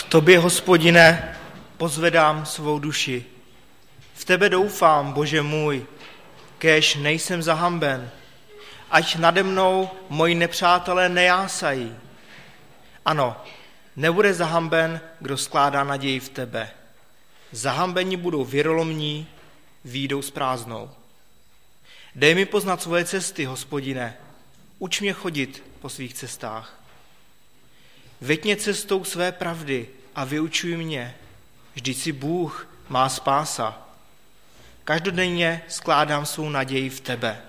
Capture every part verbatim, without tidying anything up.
Tobě, Hospodine, pozvedám svou duši. V tebe doufám, Bože můj, kéž nejsem zahamben, ať nade mnou moji nepřátelé nejásají. Ano, nebude zahamben, kdo skládá naději v tebe. Zahambeni budou věrolomní, výjdou s prázdnou. Dej mi poznat svoje cesty, Hospodine, uč mě chodit po svých cestách. Veď mě cestou své pravdy a vyučuj mě, vždyť si Bůh má spása. Každodenně skládám svou naději v tebe.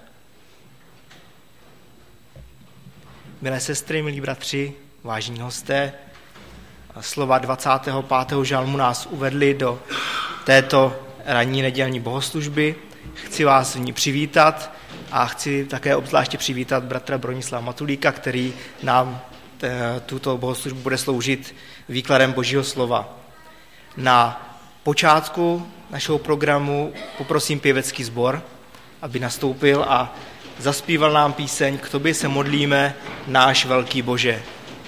Milé sestry, milí bratři, vážení hosté, slova dvacátého pátého žalmu nás uvedli do této ranní nedělní bohoslužby. Chci vás v ní přivítat a chci také obzvláště přivítat bratra Bronislava Matulíka, který nám tuto bohoslužbu bude sloužit výkladem Božího slova. Na počátku našeho programu poprosím pěvecký sbor, aby nastoupil a zaspíval nám píseň K tobě se modlíme, náš velký Bože.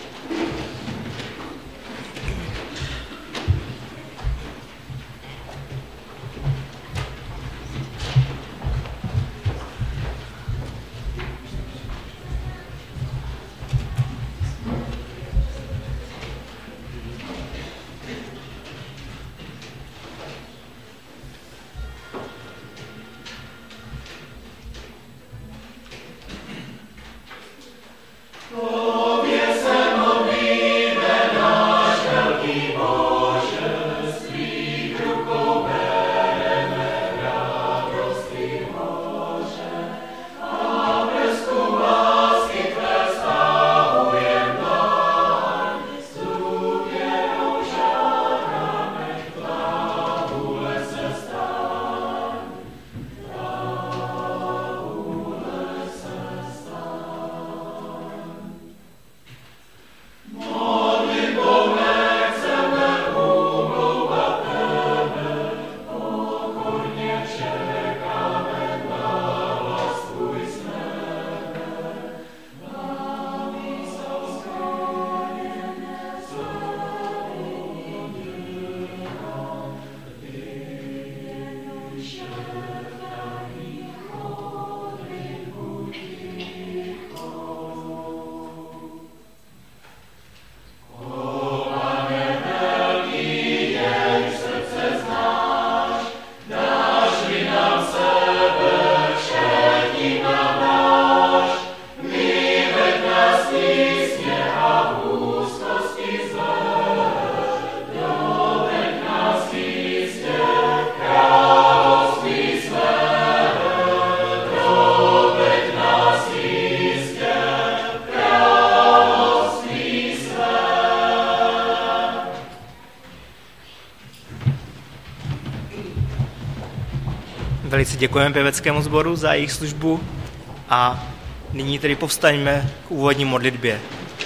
Velice děkujeme pěveckému sboru za jejich službu a nyní tedy povstaňme k úvodní modlitbě.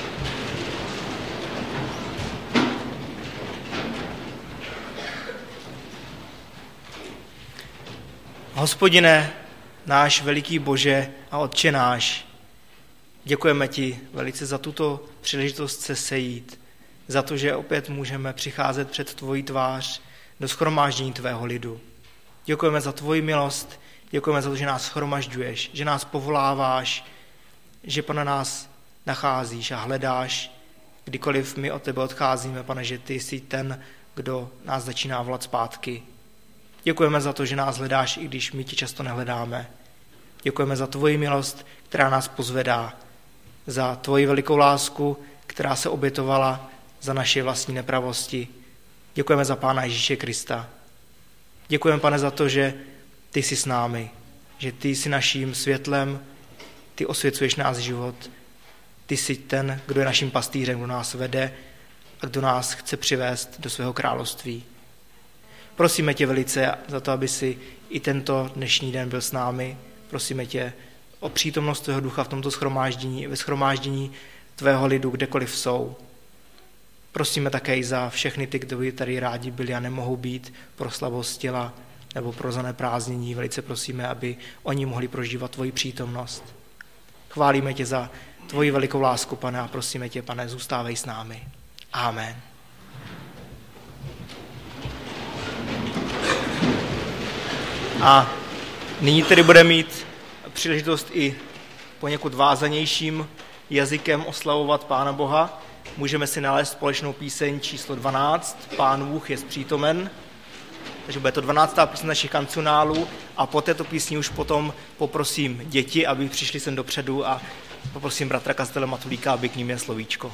Hospodine, náš veliký Bože a Otče náš, děkujeme ti velice za tuto příležitost se sejít, za to, že opět můžeme přicházet před tvoji tvář do shromáždění tvého lidu. Děkujeme za tvoji milost, děkujeme za to, že nás shromažďuješ, že nás povoláváš, že, Pane, nás nacházíš a hledáš, kdykoliv my od tebe odcházíme, Pane, že ty jsi ten, kdo nás začíná volat zpátky. Děkujeme za to, že nás hledáš, i když my ti často nehledáme. Děkujeme za tvoji milost, která nás pozvedá, za tvoji velikou lásku, která se obětovala za naše vlastní nepravosti. Děkujeme za Pána Ježíše Krista. Děkujeme, Pane, za to, že ty jsi s námi, že ty jsi naším světlem, ty osvěcuješ náš život, ty jsi ten, kdo je naším pastýřem, kdo nás vede a kdo nás chce přivést do svého království. Prosíme tě velice za to, aby si i tento dnešní den byl s námi. Prosíme tě o přítomnost tvého ducha v tomto shromáždění, ve shromáždění tvého lidu, kdekoliv jsou. Prosíme také i za všechny ty, kdo by tady rádi byli a nemohou být pro slabost těla nebo pro zaneprázdnění. Velice prosíme, aby oni mohli prožívat tvoji přítomnost. Chválíme tě za tvoji velikou lásku, Pane, a prosíme tě, Pane, zůstávej s námi. Amen. A nyní tedy bude mít příležitost i poněkud vázanějším jazykem oslavovat Pána Boha. Můžeme si nalézt společnou píseň číslo dvanáct, Pán Bůh je přítomen. Takže bude to dvanáctá píseň našich kancionálů a po této písni už potom poprosím děti, aby přišli sem dopředu a poprosím bratra kazatele Matulíka, aby k ním měl slovíčko.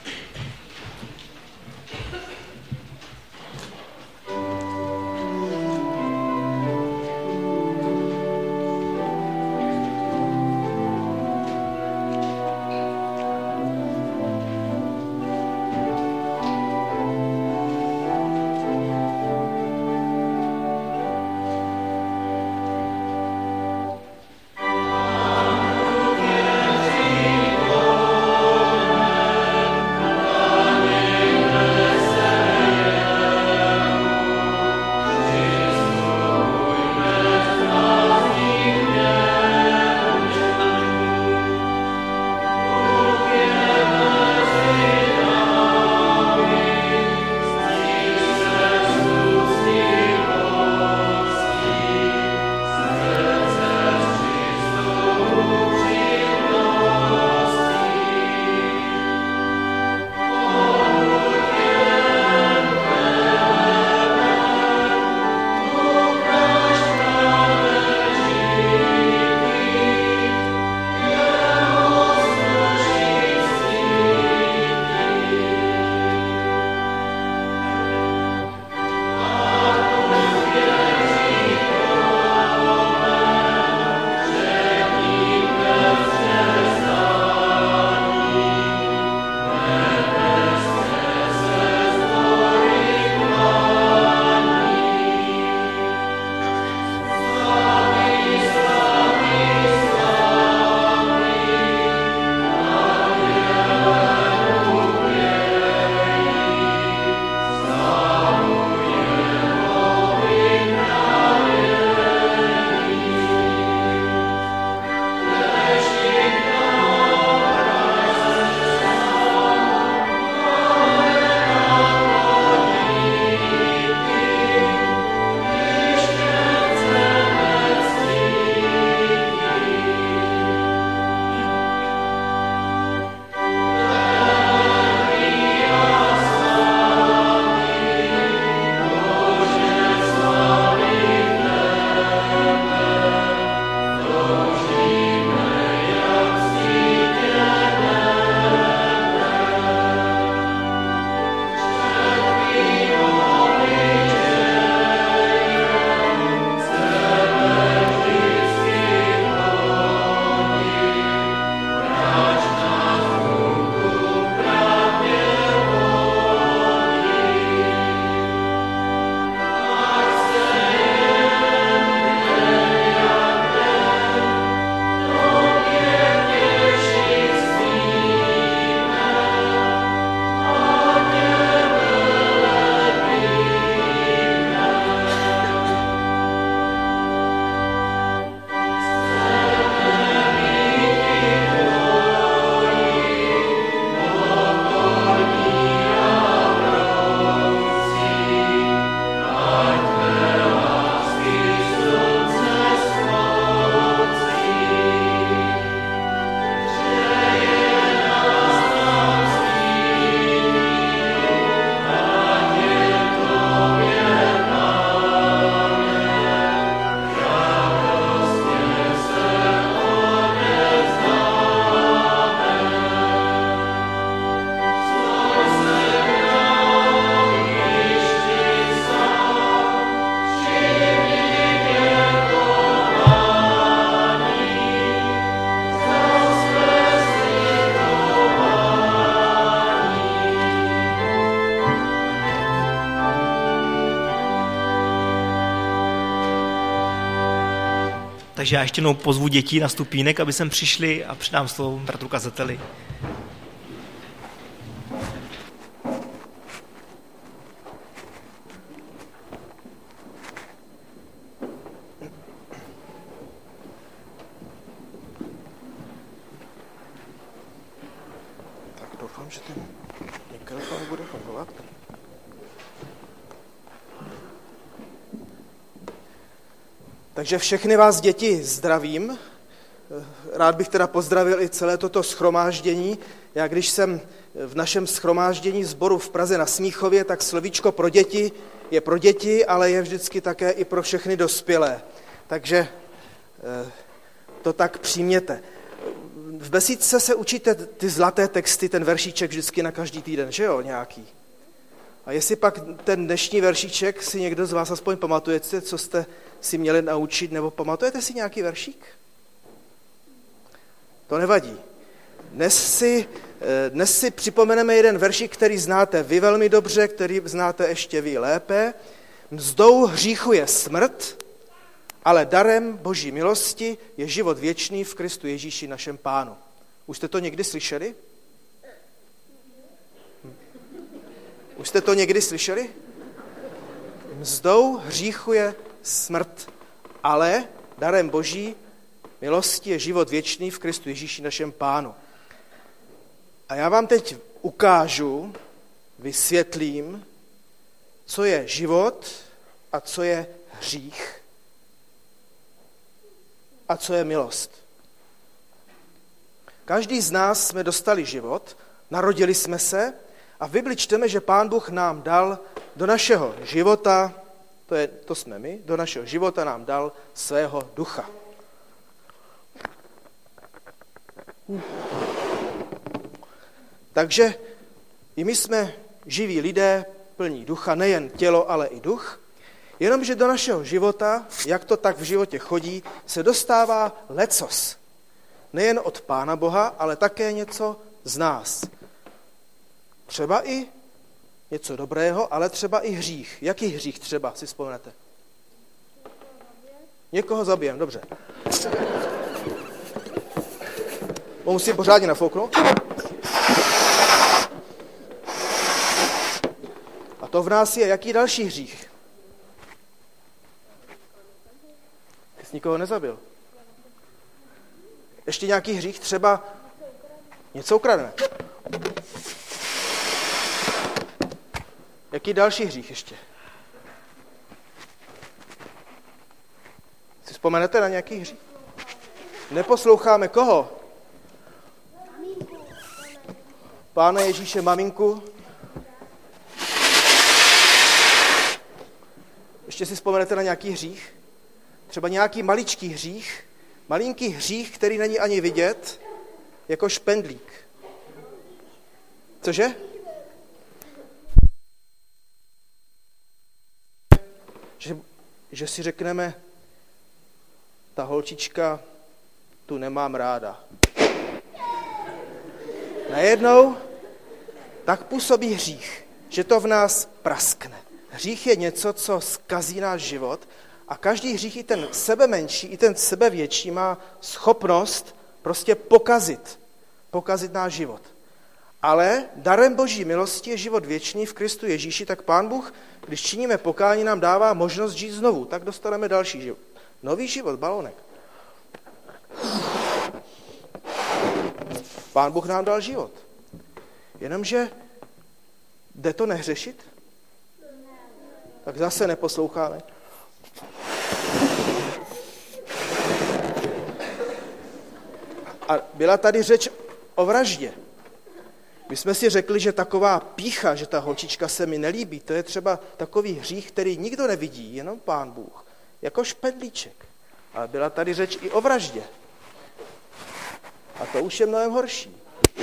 Takže já ještě jednou pozvu děti na stupínek, aby sem přišli a předám slovo bratru kazateli. Tak doufám, že ten mikrofon bude fungovat. Takže všechny vás děti zdravím. Rád bych teda pozdravil i celé toto shromáždění. Já když jsem v našem shromáždění sboru v Praze na Smíchově, tak slovíčko pro děti je pro děti, ale je vždycky také i pro všechny dospělé. Takže to tak přijměte. V besídce se učíte ty zlaté texty, ten veršíček vždycky na každý týden, že jo, nějaký. A jestli pak ten dnešní veršíček si někdo z vás aspoň pamatujete, co jste si měli naučit, nebo pamatujete si nějaký veršík? To nevadí. Dnes si, dnes si připomeneme jeden veršík, který znáte vy velmi dobře, který znáte ještě vy lépe. Mzdou hříchu je smrt, ale darem Boží milosti je život věčný v Kristu Ježíši našem Pánu. Už jste to někdy slyšeli? Už jste to někdy slyšeli? Mzdou hříchu je smrt, ale darem Boží milosti je život věčný v Kristu Ježíši našem Pánu. A já vám teď ukážu, vysvětlím, co je život a co je hřích a co je milost. Každý z nás jsme dostali život, narodili jsme se a v Bibli čteme, že Pán Bůh nám dal do našeho života, to, je, to jsme my, do našeho života nám dal svého ducha. Takže i my jsme živí lidé, plní ducha, nejen tělo, ale i duch, jenomže do našeho života, jak to tak v životě chodí, se dostává lecos. Nejen od Pána Boha, ale také něco z nás. Třeba i něco dobrého, ale třeba i hřích. Jaký hřích třeba, si vzpomenete? Někoho zabijem, dobře. Musím pořádně nafouknout. A to v nás je jaký další hřích? Ty jsi nikoho nezabil. Ještě nějaký hřích? Třeba něco ukradne. Jaký další hřích ještě? Si vzpomenete na nějaký hřích? Neposloucháme koho? Pána Ježíše, maminku. Ještě si vzpomenete na nějaký hřích? Třeba nějaký maličký hřích, malinký hřích, který není ani vidět, jako špendlík. Cože? Že, že si řekneme, ta holčička tu nemám ráda. Najednou tak působí hřích, že to v nás praskne. Hřích je něco, co zkazí náš život a každý hřích, i ten sebemenší, i ten sebevětší, má schopnost prostě pokazit, pokazit náš život. Ale darem Boží milosti je život věčný v Kristu Ježíši, tak Pán Bůh, když činíme pokání, nám dává možnost žít znovu. Tak dostaneme další život. Nový život, balonek. Pán Bůh nám dal život. Jenomže jde to nehřešit? Tak zase neposloucháme. A byla tady řeč o vraždě. My jsme si řekli, že taková pýcha, že ta holčička se mi nelíbí, to je třeba takový hřích, který nikdo nevidí, jenom Pán Bůh. Jako špendlíček. Ale byla tady řeč i o vraždě. A to už je mnohem horší.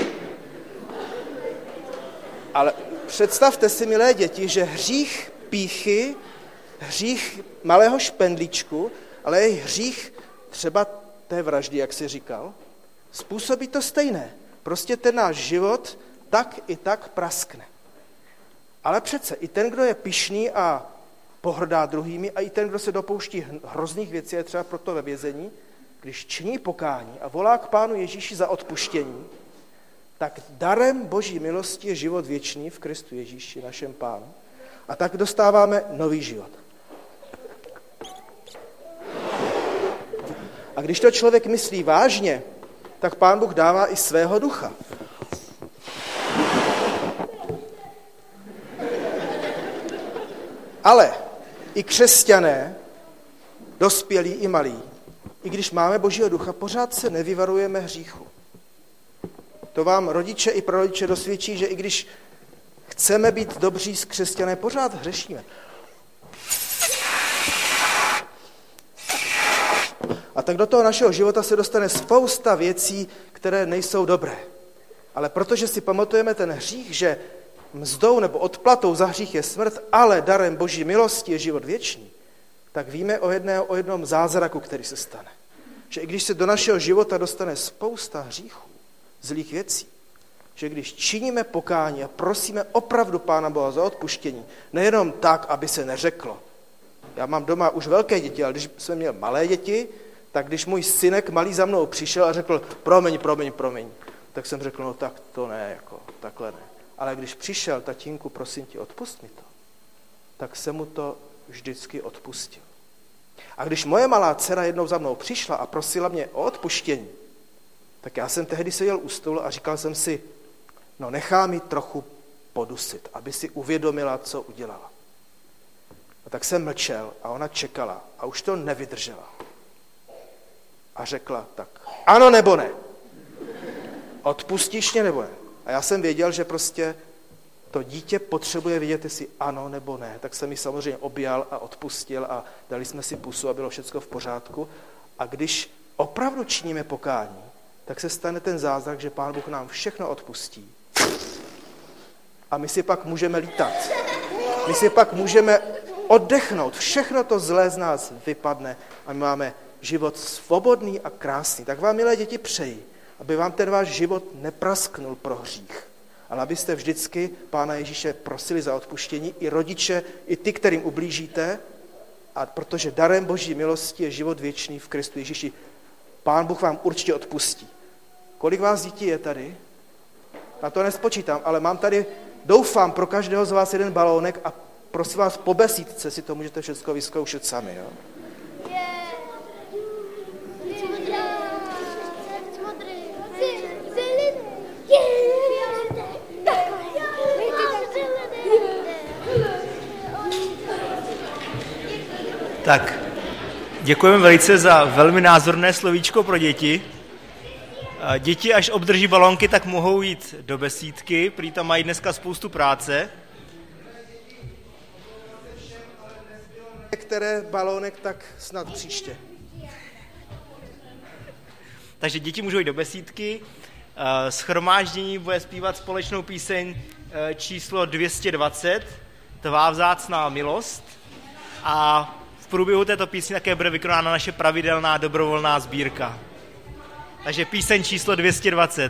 Ale představte si, milé děti, že hřích pýchy, hřích malého špendlíčku, ale i hřích třeba té vraždy, jak jsi říkal, způsobí to stejné. Prostě ten náš život tak i tak praskne. Ale přece i ten, kdo je pyšný a pohrdá druhými, a i ten, kdo se dopouští hrozných věcí, je třeba proto ve vězení, když činí pokání a volá k Pánu Ježíši za odpuštění, tak darem Boží milosti je život věčný v Kristu Ježíši, našem Pánu. A tak dostáváme nový život. A když to člověk myslí vážně, tak Pán Bůh dává i svého ducha. Ale i křesťané dospělí i malí, i když máme Božího ducha, pořád se nevyvarujeme hříchu. To vám rodiče i prarodiče dosvědčí, že i když chceme být dobří s křesťané, pořád hřešíme. A tak do toho našeho života se dostane spousta věcí, které nejsou dobré. Ale protože si pamatujeme ten hřích, že mzdou nebo odplatou za hřích je smrt, ale darem Boží milosti je život věčný, tak víme o, jedné, o jednom zázraku, který se stane. Že i když se do našeho života dostane spousta hříchů, zlých věcí, že když činíme pokání a prosíme opravdu Pána Boha za odpuštění, nejenom tak, aby se neřeklo. Já mám doma už velké děti, ale když jsem měl malé děti, tak když můj synek malý za mnou přišel a řekl promiň, promiň, promiň, tak jsem řekl, no tak to ne, jako takhle ne. Ale když přišel, tatínku, prosím tě, odpust mi to, tak jsem mu to vždycky odpustil. A když moje malá dcera jednou za mnou přišla a prosila mě o odpuštění, tak já jsem tehdy seděl u stolu a říkal jsem si, no nechá mi trochu podusit, aby si uvědomila, co udělala. A tak jsem mlčel a ona čekala a už to nevydržela. A řekla tak, ano nebo ne? Odpustíš mě nebo ne? A já jsem věděl, že prostě to dítě potřebuje vědět, jestli ano nebo ne. Tak jsem ji samozřejmě objal a odpustil a dali jsme si pusu a bylo všechno v pořádku. A když opravdu činíme pokání, tak se stane ten zázrak, že Pán Bůh nám všechno odpustí. A my si pak můžeme lítat. My si pak můžeme oddechnout. Všechno to zlé z nás vypadne a my máme život svobodný a krásný. Tak vám, milé děti, přeji, aby vám ten váš život neprasknul pro hřích, ale abyste vždycky Pána Ježíše prosili za odpuštění, i rodiče, i ty, kterým ublížíte, a protože darem Boží milosti je život věčný v Kristu Ježíši. Pán Bůh vám určitě odpustí. Kolik vás dětí je tady? Na to nespočítám, ale mám tady, doufám, pro každého z vás jeden balónek a prosím vás, po besídce si to můžete všechno vyzkoušet sami. Jo? Tak, děkujeme velice za velmi názorné slovíčko pro děti. Děti, až obdrží balónky, tak mohou jít do besídky, prý tam mají dneska spoustu práce. Některé balónek, tak snad příště. Takže děti můžou jít do besídky. Shromáždění bude zpívat společnou píseň číslo dvě stě dvacet, Tvá vzácná milost. A v průběhu této písně také bude vykonána naše pravidelná dobrovolná sbírka. Takže píseň číslo dvě stě dvacet.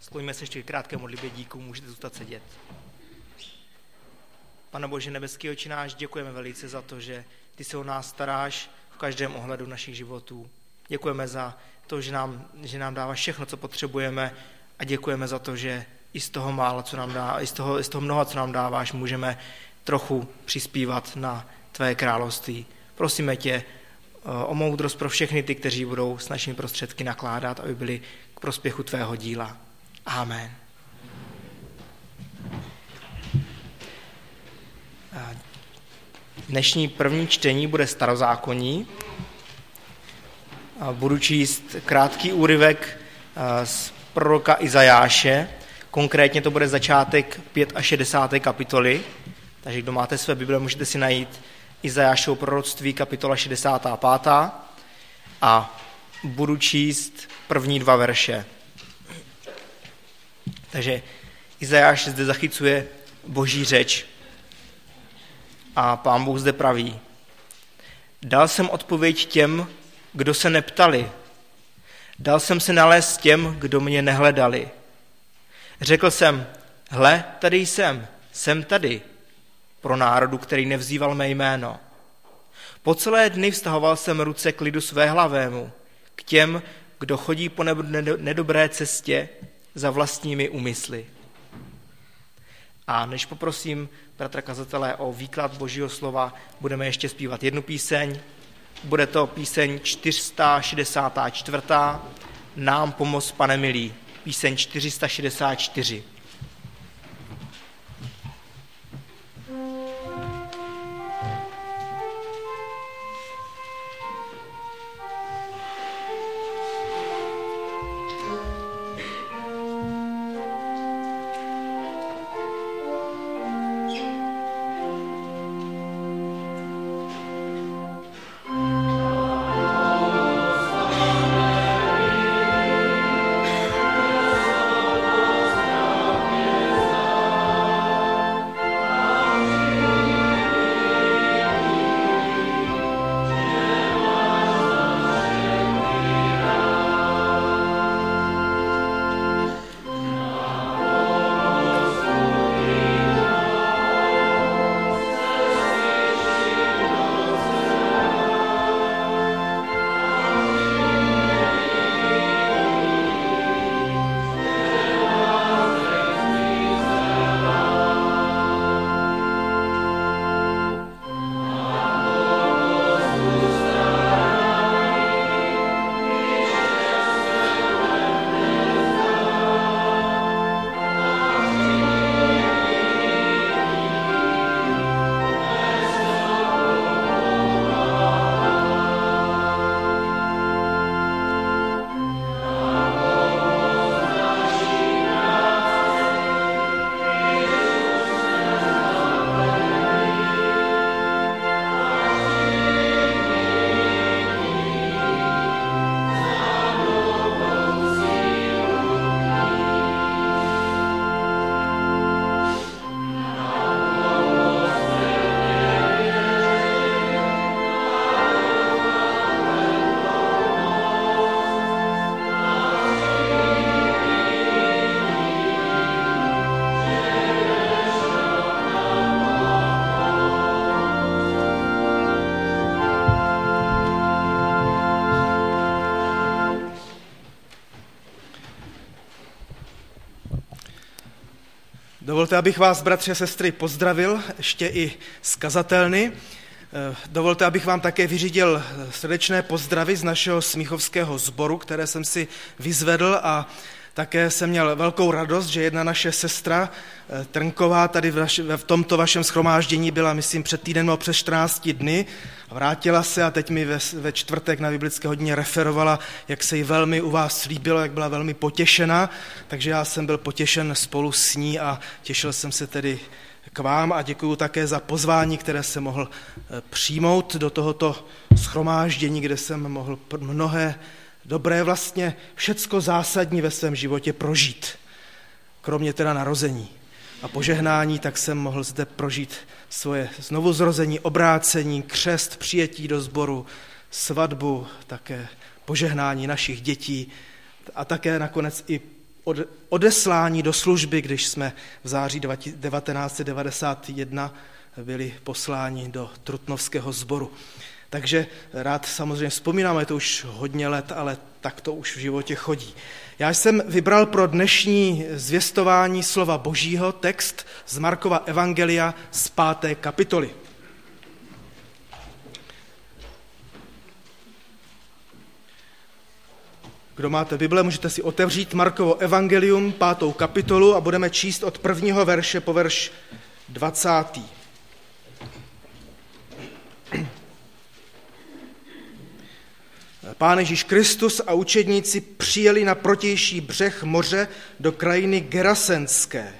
Skloníme se ještě k krátké modlitbě díku, můžete zůstat sedět. Pane Bože, nebeský Otče náš, děkujeme velice za to, že ty se o nás staráš v každém ohledu našich životů. Děkujeme za to, že nám, že nám dáváš všechno, co potřebujeme, a děkujeme za to, že i z toho mála, co nám dá, i z toho, i z toho mnoha, co nám dáváš, můžeme trochu přispívat na tvé království. Prosíme tě o moudrost pro všechny ty, kteří budou s našimi prostředky nakládat, aby byli k prospěchu tvého díla. Amen. Dnešní první čtení bude starozákonní. Budu číst krátký úryvek z proroka Izajáše. Konkrétně to bude začátek šedesát pěté kapitoly. Takže kdo máte své Bible, můžete si najít Izajášovo proroctví, kapitola šedesátá pátá. A budu číst první dva verše. Takže Izajáš zde zachycuje boží řeč. A Pán Bůh zde praví: Dal jsem odpověď těm, kdo se neptali. Dal jsem se nalézt těm, kdo mě nehledali. Řekl jsem: Hle, tady jsem, jsem tady, pro národu, který nevzýval mé jméno. Po celé dny vztahoval jsem ruce k lidu svéhlavému, k těm, kdo chodí po nedobré cestě za vlastními úmysly. A než poprosím bratra kazatele o výklad Božího slova, budeme ještě zpívat jednu píseň. Bude to píseň čtyři sta šedesát čtyři. Nám pomoz, Pane milý. Píseň čtyři sta šedesát čtyři. Dovolte, abych vás, bratři a sestry, pozdravil ještě i z kazatelny. Dovolte, abych vám také vyřídil srdečné pozdravy z našeho smíchovského sboru, které jsem si vyzvedl, a také jsem měl velkou radost, že jedna naše sestra Trnková tady v tomto vašem shromáždění byla, myslím, před týden nebo přes čtrnácti dny. Vrátila se a teď mi ve, ve čtvrtek na biblické hodině referovala, jak se jí velmi u vás líbilo, jak byla velmi potěšena. Takže já jsem byl potěšen spolu s ní a těšil jsem se tedy k vám a děkuju také za pozvání, které jsem mohl přijmout do tohoto shromáždění, kde jsem mohl mnohé dobré, vlastně všecko zásadní ve svém životě prožít. Kromě teda narození a požehnání, tak jsem mohl zde prožít svoje znovuzrození, obrácení, křest, přijetí do sboru, svatbu, také požehnání našich dětí a také nakonec i odeslání do služby, když jsme v září devatenáct set devadesát jedna byli posláni do Trutnovského sboru. Takže rád samozřejmě vzpomínám, je to už hodně let, ale tak to už v životě chodí. Já jsem vybral pro dnešní zvěstování slova Božího text z Markova evangelia z páté kapitoly. Kdo máte Bible, můžete si otevřít Markovo evangelium, pátou kapitolu a budeme číst od prvního verše po verš dvacátý. Pán Ježíš Kristus a učedníci přijeli na protější břeh moře do krajiny Gerasenské.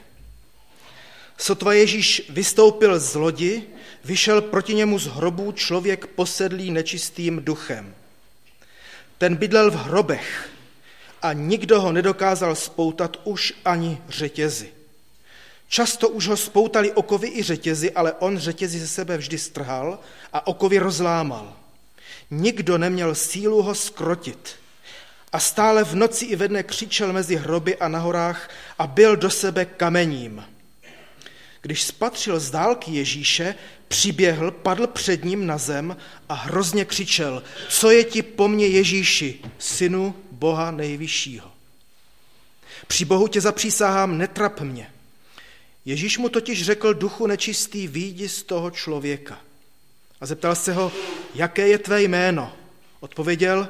Sotva Ježíš vystoupil z lodi, vyšel proti němu z hrobů člověk posedlý nečistým duchem. Ten bydlel v hrobech a nikdo ho nedokázal spoutat už ani řetězy. Často už ho spoutali okovy i řetězy, ale on řetězy ze sebe vždy strhal a okovy rozlámal. Nikdo neměl sílu ho zkrotit. A stále v noci i ve dne křičel mezi hroby a na horách a byl do sebe kamením. Když spatřil z dálky Ježíše, přiběhl, padl před ním na zem a hrozně křičel: Co je ti po mně, Ježíši, synu Boha nejvyššího? Při Bohu tě zapřísahám, netrap mě. Ježíš mu totiž řekl: Duchu nečistý, vyjdi z toho člověka. A zeptal se ho: Jaké je tvé jméno? Odpověděl: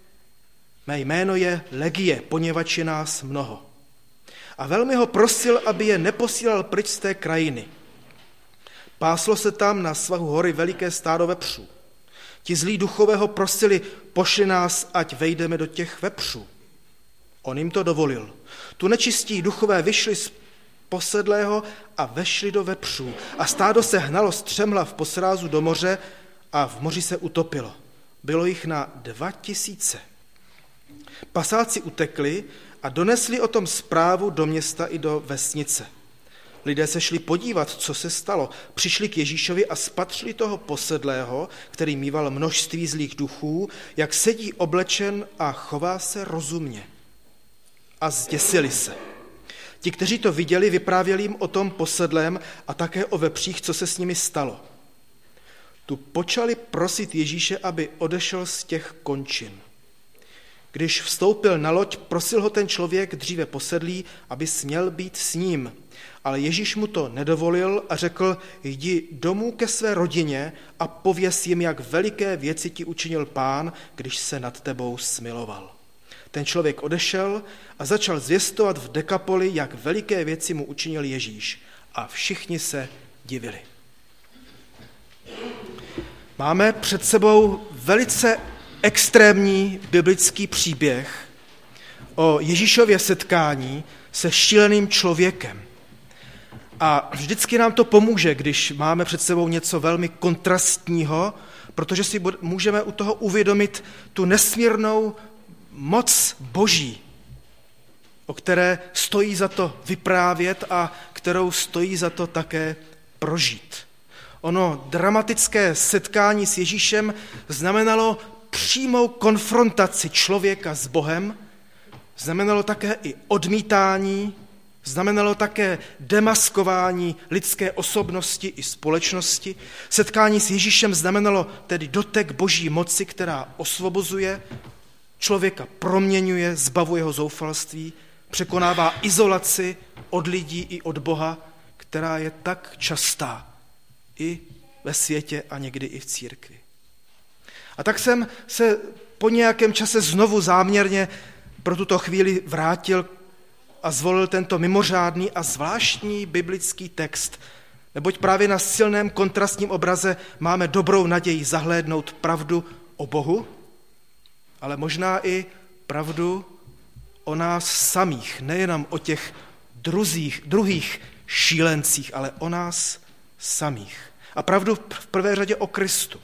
Mé jméno je Legie, poněvadž je nás mnoho. A velmi ho prosil, aby je neposílal pryč z té krajiny. Páslo se tam na svahu hory veliké stádo vepřů. Ti zlí duchové ho prosili: Pošli nás, ať vejdeme do těch vepřů. On jim to dovolil. Tu nečistí duchové vyšli z posedlého a vešli do vepřů. A stádo se hnalo střemhlav po srázu do moře a v moři se utopilo. Bylo jich na dva tisíce. Pasáci utekli a donesli o tom zprávu do města i do vesnice. Lidé se šli podívat, co se stalo. Přišli k Ježíšovi a spatřili toho posedlého, který mýval množství zlých duchů, jak sedí oblečen a chová se rozumně. A zděsili se. Ti, kteří to viděli, vyprávěli jim o tom posedlém a také o vepřích, co se s nimi stalo. Tu počali prosit Ježíše, aby odešel z těch končin. Když vstoupil na loď, prosil ho ten člověk dříve posedlý, aby směl být s ním. Ale Ježíš mu to nedovolil a řekl: Jdi domů ke své rodině a pověz jim, jak veliké věci ti učinil Pán, když se nad tebou smiloval. Ten člověk odešel a začal zvěstovat v Dekapoli, jak veliké věci mu učinil Ježíš. A všichni se divili. Máme před sebou velice extrémní biblický příběh o Ježíšově setkání se šíleným člověkem. A vždycky nám to pomůže, když máme před sebou něco velmi kontrastního, protože si můžeme u toho uvědomit tu nesmírnou moc Boží, o které stojí za to vyprávět a kterou stojí za to také prožít. Ono dramatické setkání s Ježíšem znamenalo přímou konfrontaci člověka s Bohem, znamenalo také i odmítání, znamenalo také demaskování lidské osobnosti i společnosti. Setkání s Ježíšem znamenalo tedy dotek Boží moci, která osvobozuje, člověka proměňuje, zbavuje ho zoufalství, překonává izolaci od lidí i od Boha, která je tak častá i ve světě a někdy i v církvi. A tak jsem se po nějakém čase znovu záměrně pro tuto chvíli vrátil a zvolil tento mimořádný a zvláštní biblický text, neboť právě na silném kontrastním obraze máme dobrou naději zahlédnout pravdu o Bohu, ale možná i pravdu o nás samých, nejenom o těch druzích, druhých šílencích, ale o nás samých. A pravdu v prvé řadě o Kristu.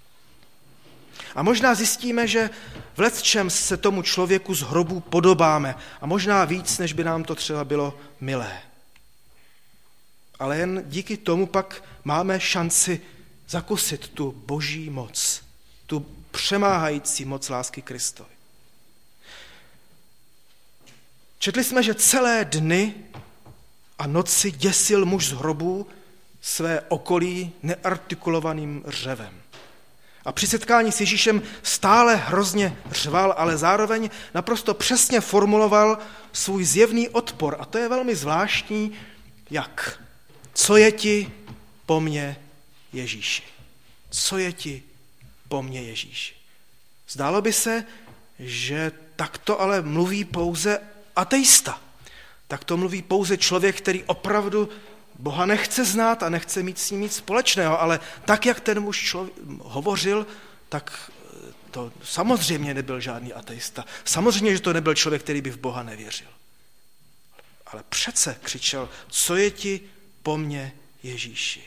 A možná zjistíme, že v lecčem se tomu člověku z hrobů podobáme a možná víc, než by nám to třeba bylo milé. Ale jen díky tomu pak máme šanci zakusit tu Boží moc, tu přemáhající moc lásky Kristovi. Četli jsme, že celé dny a noci děsil muž z hrobů své okolí neartikulovaným řevem. A při setkání s Ježíšem stále hrozně řval, ale zároveň naprosto přesně formuloval svůj zjevný odpor. A to je velmi zvláštní, jak. Co je ti po mně, Ježíši? Co je ti po mně, Ježíši? Zdálo by se, že takto ale mluví pouze ateista. Takto mluví pouze člověk, který opravdu Boha nechce znát a nechce mít s ním nic společného, ale tak, jak ten muž člověk hovořil, tak to samozřejmě nebyl žádný ateista. Samozřejmě, že to nebyl člověk, který by v Boha nevěřil. Ale přece křičel, co je ti po mně, Ježíši?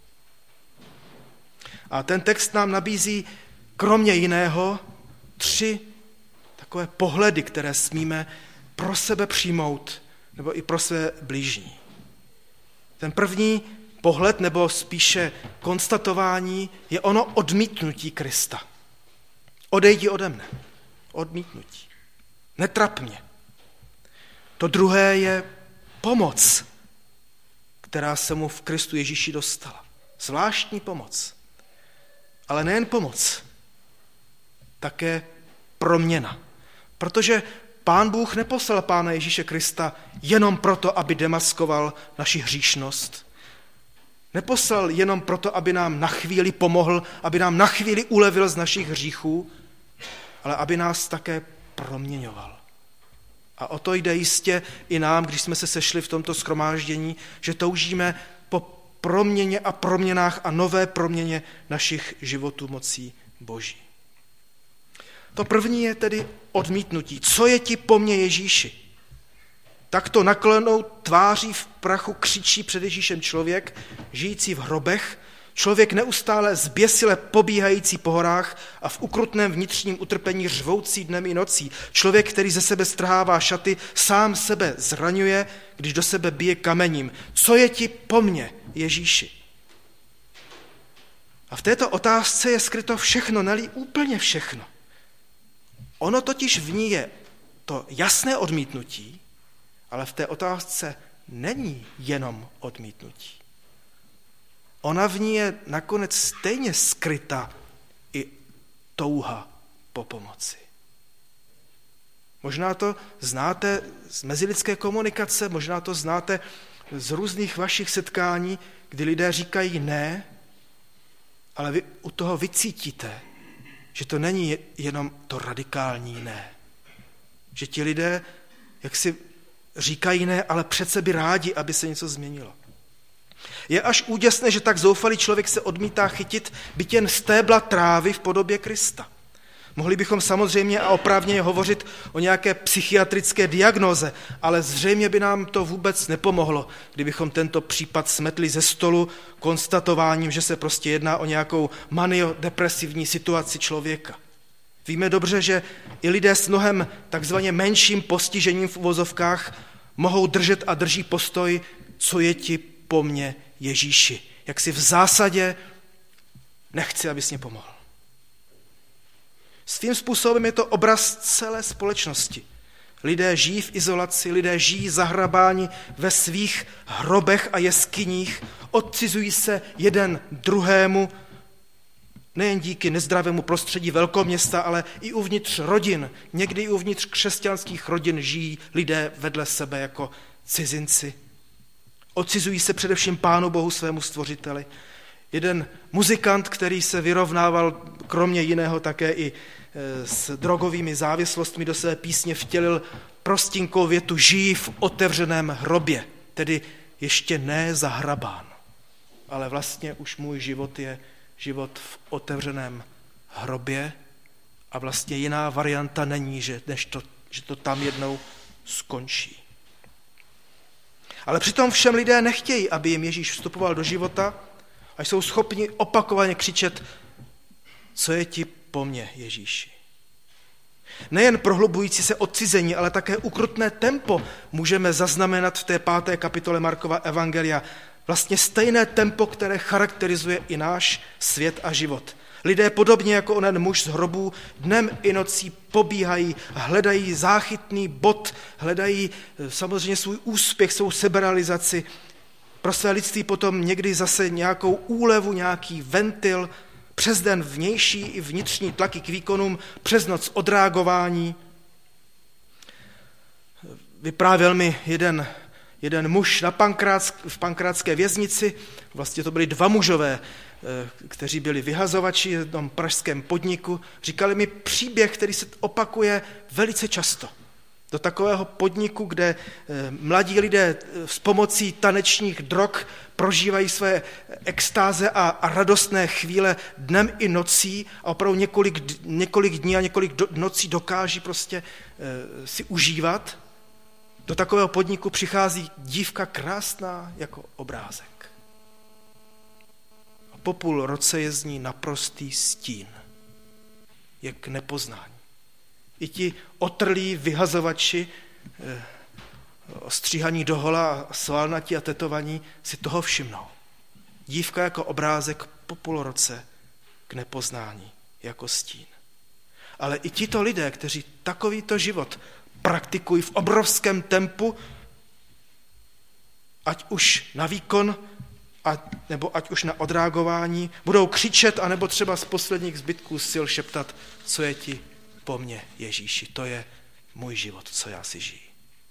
A ten text nám nabízí kromě jiného tři takové pohledy, které smíme pro sebe přijmout, nebo i pro své blížní. Ten první pohled, nebo spíše konstatování, je ono odmítnutí Krista. Odejdi ode mne. Odmítnutí. Netrap mě. To druhé je pomoc, která se mu v Kristu Ježíši dostala. Zvláštní pomoc. Ale nejen pomoc, také proměna. Protože Pán Bůh neposlal Pána Ježíše Krista jenom proto, aby demaskoval naši hříšnost. Neposlal jenom proto, aby nám na chvíli pomohl, aby nám na chvíli ulevil z našich hříchů, ale aby nás také proměňoval. A o to jde jistě i nám, když jsme se sešli v tomto shromáždění, že toužíme po proměně a proměnách a nové proměně našich životů mocí Boží. To první je tedy odmítnutí. Co je ti po mně, Ježíši? Takto naklonou tváří v prachu křičí před Ježíšem člověk, žijící v hrobech, člověk neustále zběsile pobíhající po horách a v ukrutném vnitřním utrpení řvoucí dnem i nocí. Člověk, který ze sebe strhává šaty, sám sebe zraňuje, když do sebe bije kamením. Co je ti po mně, Ježíši? A v této otázce je skryto všechno, nelí úplně všechno. Ono totiž v ní je to jasné odmítnutí, ale v té otázce není jenom odmítnutí. Ona v ní je nakonec stejně skryta i touha po pomoci. Možná to znáte z mezilidské komunikace, možná to znáte z různých vašich setkání, kdy lidé říkají ne, ale vy u toho vycítíte, že to není jenom to radikální ne. Že ti lidé, jak si říkají ne, ale přece by rádi, aby se něco změnilo. Je až úděsné, že tak zoufalý člověk se odmítá chytit byť jen stébla trávy v podobě Krista. Mohli bychom samozřejmě a oprávněně hovořit o nějaké psychiatrické diagnóze, ale zřejmě by nám to vůbec nepomohlo, kdybychom tento případ smetli ze stolu konstatováním, že se prostě jedná o nějakou maniodepresivní situaci člověka. Víme dobře, že i lidé s mnohem takzvaně menším postižením v uvozovkách mohou držet a drží postoj, co je ti po mně, Ježíši. Jak si v zásadě nechci, abys mě pomohl. Svým způsobem je to obraz celé společnosti. Lidé žijí v izolaci, lidé žijí zahrabáni ve svých hrobech a jeskyních, odcizují se jeden druhému, nejen díky nezdravému prostředí velkoměsta, ale i uvnitř rodin. Někdy i uvnitř křesťanských rodin žijí lidé vedle sebe jako cizinci. Odcizují se především Pánu Bohu, svému stvořiteli. Jeden muzikant, který se vyrovnával kromě jiného také i s drogovými závislostmi, do své písně vtělil prostinkou větu žijí v otevřeném hrobě, tedy ještě ne zahrabán, ale vlastně už můj život je život v otevřeném hrobě a vlastně jiná varianta není, že, než to, že to tam jednou skončí. Ale přitom všem lidé nechtějí, aby jim Ježíš vstupoval do života a jsou schopni opakovaně křičet, co je ti po mně, Ježíši. Nejen prohlubující se odcizení, ale také ukrutné tempo můžeme zaznamenat v té páté kapitole Markova evangelia. Vlastně stejné tempo, které charakterizuje i náš svět a život. Lidé podobně jako onen muž z hrobu dnem i nocí pobíhají, hledají záchytný bod, hledají samozřejmě svůj úspěch, svou seberealizaci. Pro své lidství potom někdy zase nějakou úlevu, nějaký ventil, přes den vnější i vnitřní tlaky k výkonům, přes noc odreagování. Vyprávěl mi jeden, jeden muž na Pankrátsk, v pankrátské věznici, vlastně to byli dva mužové, kteří byli vyhazovači v tom pražském podniku. Říkali mi příběh, který se opakuje velice často. Do takového podniku, kde mladí lidé s pomocí tanečních drog prožívají své extáze a, a radostné chvíle dnem i nocí a opravdu několik, několik dní a několik do, nocí dokáží prostě e, si užívat. Do takového podniku přichází dívka krásná jako obrázek. A po půl roce je z ní naprostý stín. Je k nepoznání. I ti otrlí vyhazovači, eh, ostříhaní dohola a svalnatí a tetovaní si toho všimnou. Dívka jako obrázek po půl roce k nepoznání, jako stín. Ale i tito lidé, kteří takovýto život praktikují v obrovském tempu, ať už na výkon, a, nebo ať už na odreagování, budou křičet, anebo třeba z posledních zbytků sil šeptat, co je ti po mně, Ježíši, to je můj život, co já si žiji.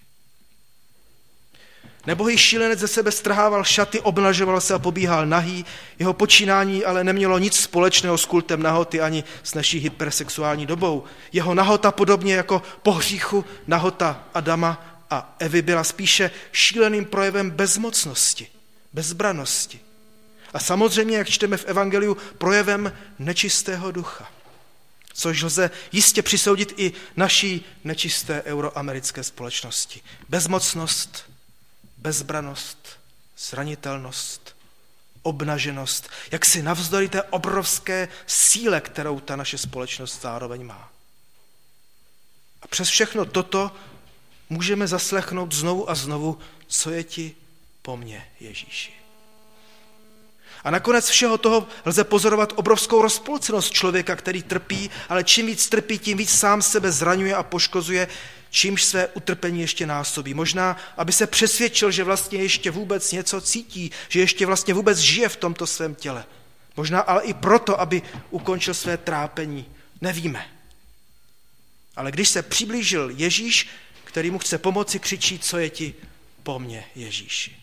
Nebohý šílenec ze sebe strhával šaty, obnažoval se a pobíhal nahý, jeho počínání ale nemělo nic společného s kultem nahoty ani s naší hypersexuální dobou. Jeho nahota, podobně jako po hříchu nahota Adama a Evy, byla spíše šíleným projevem bezmocnosti, bezbranosti. A samozřejmě, jak čteme v evangeliu, projevem nečistého ducha. Což lze jistě přisoudit i naší nečisté euroamerické společnosti. Bezmocnost, bezbranost, zranitelnost, obnaženost, jak si navzdory té obrovské síle, kterou ta naše společnost zároveň má. A přes všechno toto můžeme zaslechnout znovu a znovu, co je ti po mně, Ježíši. A nakonec všeho toho lze pozorovat obrovskou rozpolcenost člověka, který trpí, ale čím víc trpí, tím víc sám sebe zraňuje a poškozuje, čímž své utrpení ještě násobí. Možná, aby se přesvědčil, že vlastně ještě vůbec něco cítí, že ještě vlastně vůbec žije v tomto svém těle. Možná ale i proto, aby ukončil své trápení. Nevíme. Ale když se přiblížil Ježíš, který mu chce pomoci, křičí, co je ti po mně, Ježíši.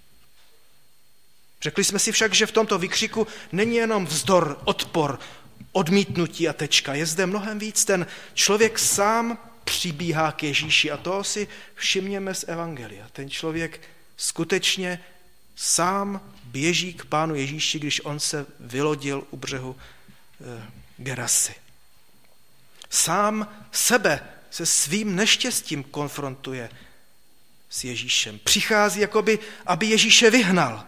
Řekli jsme si však, že v tomto výkřiku není jenom vzdor, odpor, odmítnutí a tečka. Je zde mnohem víc. Ten člověk sám přibíhá k Ježíši a toho si všimněme z evangelia. Ten člověk skutečně sám běží k Pánu Ježíši, když on se vylodil u břehu e, Gerasy. Sám sebe se svým neštěstím konfrontuje s Ježíšem. Přichází jakoby, aby Ježíše vyhnal.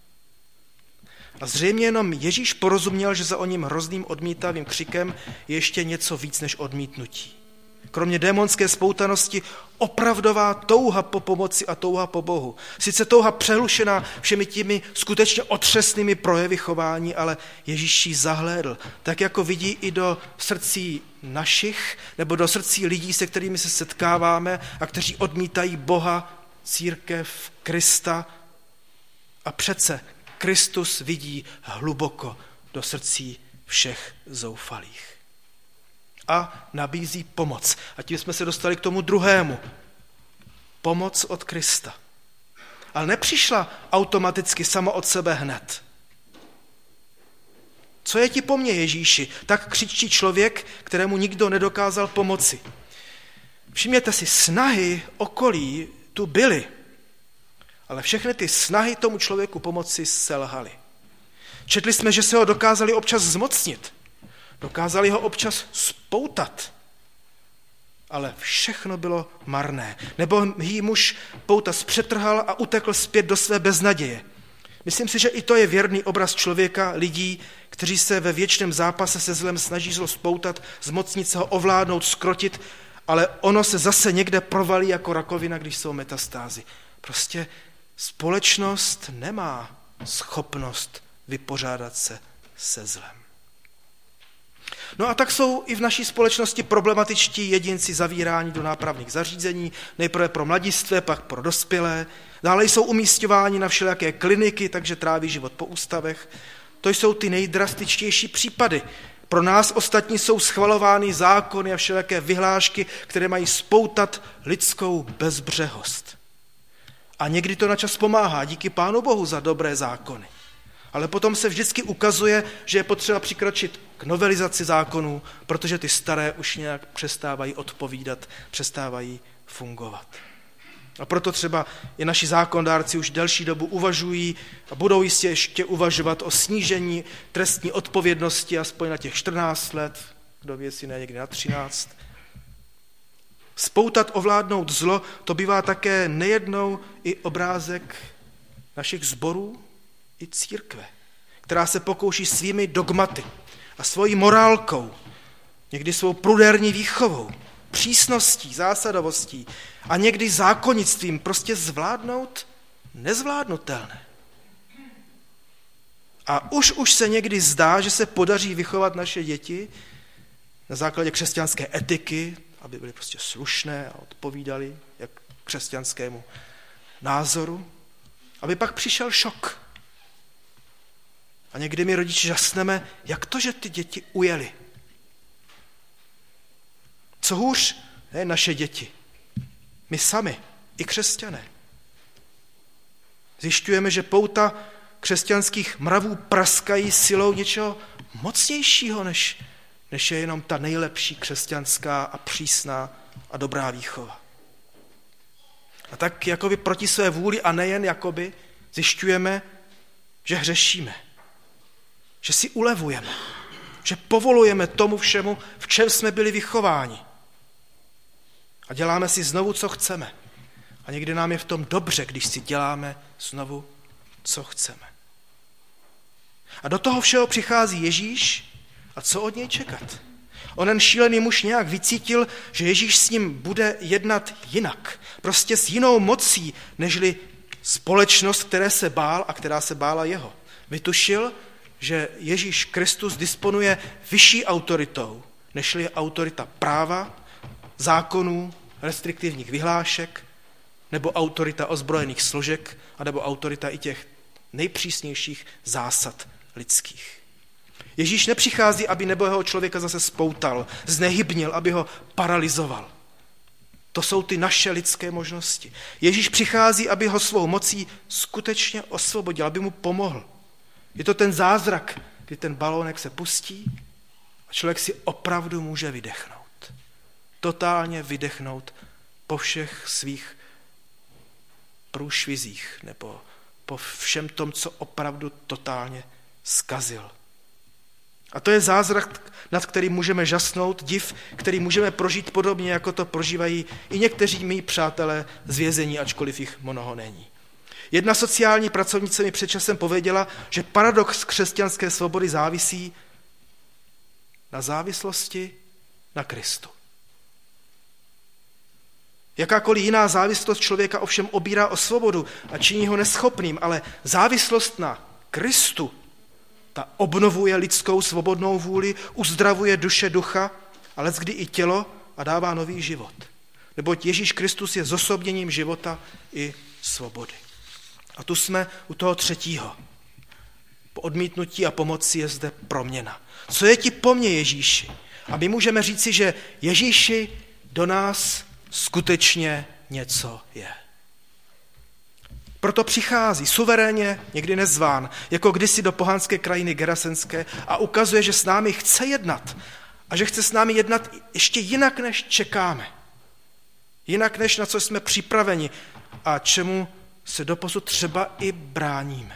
A zřejmě jenom Ježíš porozuměl, že za o ním hrozným odmítavým křikem je ještě něco víc než odmítnutí. Kromě démonské spoutanosti opravdová touha po pomoci a touha po Bohu. Sice touha přehlušená všemi těmi skutečně otřesnými projevy chování, ale Ježíš ji zahlédl. Tak jako vidí i do srdcí našich, nebo do srdcí lidí, se kterými se setkáváme a kteří odmítají Boha, církev, Krista. A přece Kristus vidí hluboko do srdcí všech zoufalých. A nabízí pomoc. A tím jsme se dostali k tomu druhému. Pomoc od Krista. Ale nepřišla automaticky sama od sebe hned. Co je ti po mně, Ježíši? Tak křičí člověk, kterému nikdo nedokázal pomoci. Všimněte si, snahy okolí tu byly. Ale všechny ty snahy tomu člověku pomoci selhaly. Četli jsme, že se ho dokázali občas zmocnit. Dokázali ho občas spoutat. Ale všechno bylo marné. Nebo jí muž pouta zpřetrhal a utekl zpět do své beznaděje. Myslím si, že i to je věrný obraz člověka, lidí, kteří se ve věčném zápase se zlem snaží zlo spoutat, zmocnit se ho, ovládnout, skrotit, ale ono se zase někde provalí jako rakovina, když jsou metastázy. Prostě společnost nemá schopnost vypořádat se se zlem. No a tak jsou i v naší společnosti problematičtí jedinci zavírání do nápravných zařízení, nejprve pro mladistvé, pak pro dospělé. Dále jsou umísťováni na všelijaké kliniky, takže tráví život po ústavech. To jsou ty nejdrastičtější případy. Pro nás ostatní jsou schvalovány zákony a všelijaké vyhlášky, které mají spoutat lidskou bezbřehost. A někdy to načas pomáhá, díky Pánu Bohu za dobré zákony. Ale potom se vždycky ukazuje, že je potřeba přikročit k novelizaci zákonů, protože ty staré už nějak přestávají odpovídat, přestávají fungovat. A proto třeba i naši zákonodárci už delší dobu uvažují a budou jistě ještě uvažovat o snížení trestní odpovědnosti aspoň na těch čtrnáct let, kdo ví, jestli ne někdy na třináct. Spoutat, ovládnout zlo, to bývá také nejednou i obrázek našich sborů i církve, která se pokouší svými dogmaty a svojí morálkou, někdy svou prudérní výchovou, přísností, zásadovostí a někdy zákonictvím prostě zvládnout nezvládnutelné. A už už se někdy zdá, že se podaří vychovat naše děti na základě křesťanské etiky, aby byly prostě slušné a odpovídaly jak křesťanskému názoru, aby pak přišel šok. A někdy my rodiče žasneme, jak to, že ty děti ujeli. Co hůř, ne naše děti, my sami, i křesťané. Zjišťujeme, že pouta křesťanských mravů praskají silou něčeho mocnějšího, než, než je jenom ta nejlepší křesťanská a přísná a dobrá výchova. A tak jakoby proti své vůli a nejen jakoby zjišťujeme, že hřešíme, že si ulevujeme, že povolujeme tomu všemu, v čem jsme byli vychováni. A děláme si znovu, co chceme. A někdy nám je v tom dobře, když si děláme znovu, co chceme. A do toho všeho přichází Ježíš a co od něj čekat? Onen šílený muž nějak vycítil, že Ježíš s ním bude jednat jinak. Prostě s jinou mocí, nežli společnost, které se bál a která se bála jeho. Vytušil, že Ježíš Kristus disponuje vyšší autoritou, nežli je autorita práva, zákonů, restriktivních vyhlášek, nebo autorita ozbrojených složek, anebo autorita i těch nejpřísnějších zásad lidských. Ježíš nepřichází, aby nebohého člověka zase spoutal, znehybnil, aby ho paralyzoval. To jsou ty naše lidské možnosti. Ježíš přichází, aby ho svou mocí skutečně osvobodil, aby mu pomohl. Je to ten zázrak, kdy ten balónek se pustí a člověk si opravdu může vydechnout. Totálně vydechnout po všech svých průšvizích nebo po všem tom, co opravdu totálně zkazil. A to je zázrak, nad kterým můžeme žasnout, div, který můžeme prožít podobně, jako to prožívají i někteří mý přátelé z vězení, ačkoliv jich mnoho není. Jedna sociální pracovnice mi před časem pověděla, že paradox křesťanské svobody závisí na závislosti na Kristu. Jakákoliv jiná závislost člověka ovšem obírá o svobodu a činí ho neschopným, ale závislost na Kristu, ta obnovuje lidskou svobodnou vůli, uzdravuje duše, ducha, ale leckdy i tělo a dává nový život. Neboť Ježíš Kristus je zosobněním života i svobody. A tu jsme u toho třetího. Po odmítnutí a pomoci je zde proměna. Co je ti po mně, Ježíši? A my můžeme říci, že Ježíši do nás skutečně něco je. Proto přichází suverénně, někdy nezván, jako kdysi do pohanské krajiny gerasenské a ukazuje, že s námi chce jednat a že chce s námi jednat ještě jinak, než čekáme. Jinak, než na co jsme připraveni a čemu se doposud třeba i bráníme.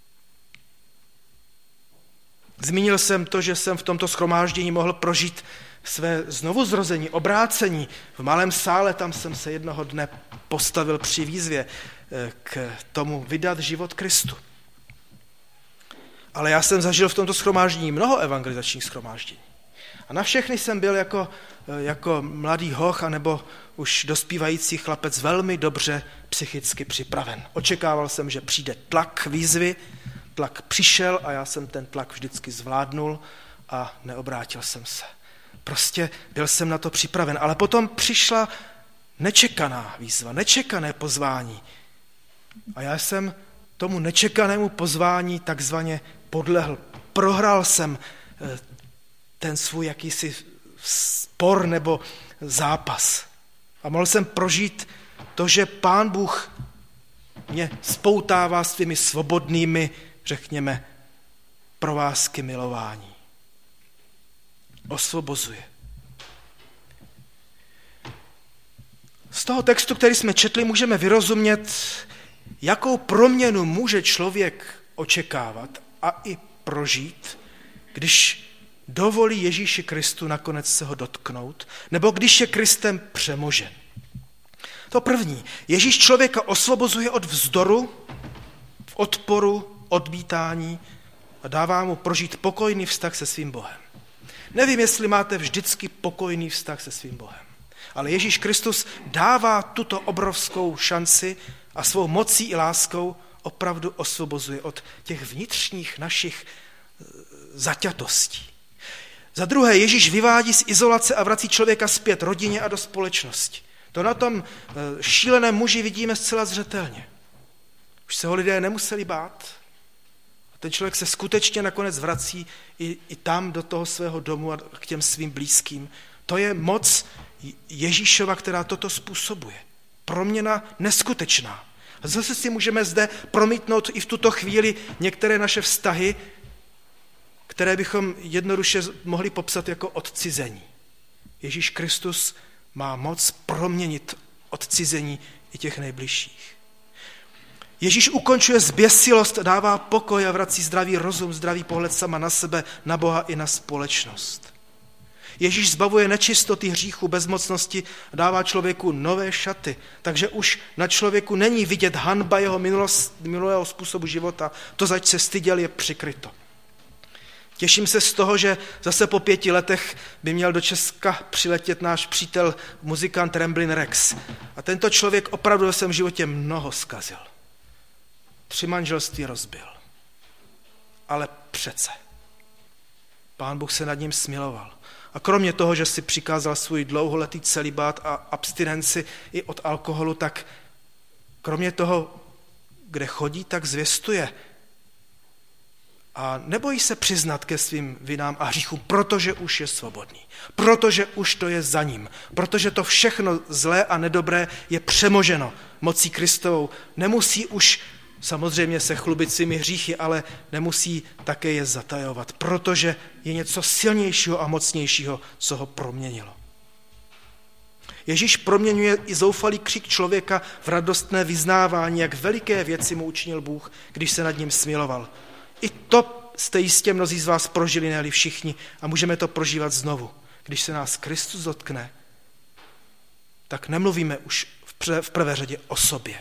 Zmínil jsem to, že jsem v tomto shromáždění mohl prožít své znovuzrození, obrácení. V malém sále tam jsem se jednoho dne postavil při výzvě k tomu vydat život Kristu. Ale já jsem zažil v tomto shromáždění mnoho evangelizačních shromáždění. A na všechny jsem byl jako, jako mladý hoch anebo už dospívající chlapec velmi dobře psychicky připraven. Očekával jsem, že přijde tlak výzvy, tlak přišel a já jsem ten tlak vždycky zvládnul a neobrátil jsem se. Prostě byl jsem na to připraven, ale potom přišla nečekaná výzva, nečekané pozvání. A já jsem tomu nečekanému pozvání takzvaně podlehl. Prohrál jsem ten svůj jakýsi spor nebo zápas. A mohl jsem prožít to, že Pán Bůh mě spoutává svými svobodnými, řekněme, provázky milování. Osvobozuje. Z toho textu, který jsme četli, můžeme vyrozumět, jakou proměnu může člověk očekávat a i prožít, když dovolí Ježíši Kristu nakonec se ho dotknout, nebo když je Kristem přemožen. To první. Ježíš člověka osvobozuje od vzdoru, odporu, odmítání a dává mu prožít pokojný vztah se svým Bohem. Nevím, jestli máte vždycky pokojný vztah se svým Bohem, ale Ježíš Kristus dává tuto obrovskou šanci a svou mocí i láskou opravdu osvobozuje od těch vnitřních našich zaťatostí. Za druhé, Ježíš vyvádí z izolace a vrací člověka zpět rodině a do společnosti. To na tom šíleném muži vidíme zcela zřetelně. Už se ho lidé nemuseli bát. A ten člověk se skutečně nakonec vrací i, i tam do toho svého domu a k těm svým blízkým. To je moc Ježíšova, která toto způsobuje. Proměna neskutečná. A zase si můžeme zde promítnout i v tuto chvíli některé naše vztahy, které bychom jednoduše mohli popsat jako odcizení. Ježíš Kristus má moc proměnit odcizení i těch nejbližších. Ježíš ukončuje zběsilost, dává pokoj a vrací zdravý rozum, zdravý pohled sama na sebe, na Boha i na společnost. Ježíš zbavuje nečistoty, hříchu, bezmocnosti a dává člověku nové šaty, takže už na člověku není vidět hanba jeho minulého způsobu života, to, zač se styděl, je přikryto. Těším se z toho, že zase po pěti letech by měl do Česka přiletět náš přítel, muzikant Ramblin' Rex. A tento člověk opravdu ve svém životě mnoho zkazil. Tři manželství rozbil. Ale přece. Pán Bůh se nad ním smiloval. A kromě toho, že si přikázal svůj dlouholetý celibát a abstinenci i od alkoholu, tak kromě toho, kde chodí, tak zvěstuje. A nebojí se přiznat ke svým vinám a hříchům, protože už je svobodný. Protože už to je za ním. Protože to všechno zlé a nedobré je přemoženo mocí Kristovou. Nemusí už samozřejmě se chlubit svými hříchy, ale nemusí také je zatajovat, protože je něco silnějšího a mocnějšího, co ho proměnilo. Ježíš proměňuje i zoufalý křik člověka v radostné vyznávání, jak veliké věci mu učinil Bůh, když se nad ním smiloval. I to jste jistě mnozí z vás prožili, ne-li všichni, a můžeme to prožívat znovu. Když se nás Kristus dotkne, tak nemluvíme už v prvé řadě o sobě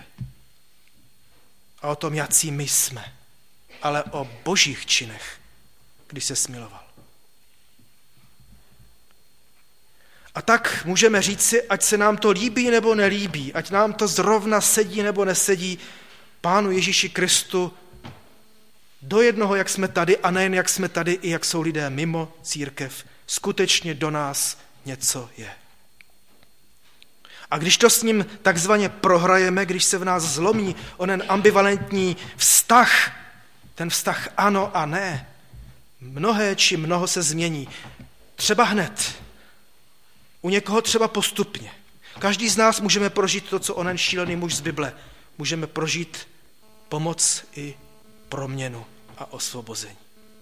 a o tom, jací my jsme, ale o božích činech, když se smiloval. A tak můžeme říci, ať se nám to líbí nebo nelíbí, ať nám to zrovna sedí nebo nesedí, Pánu Ježíši Kristu do jednoho, jak jsme tady, a nejen jak jsme tady, i jak jsou lidé mimo církev, skutečně do nás něco je. A když to s ním takzvaně prohrajeme, když se v nás zlomí onen ambivalentní vztah, ten vztah ano a ne, mnohé či mnoho se změní. Třeba hned, u někoho třeba postupně. Každý z nás můžeme prožít to, co onen šílený muž z Bible. Můžeme prožít pomoc i proměnu a osvobození.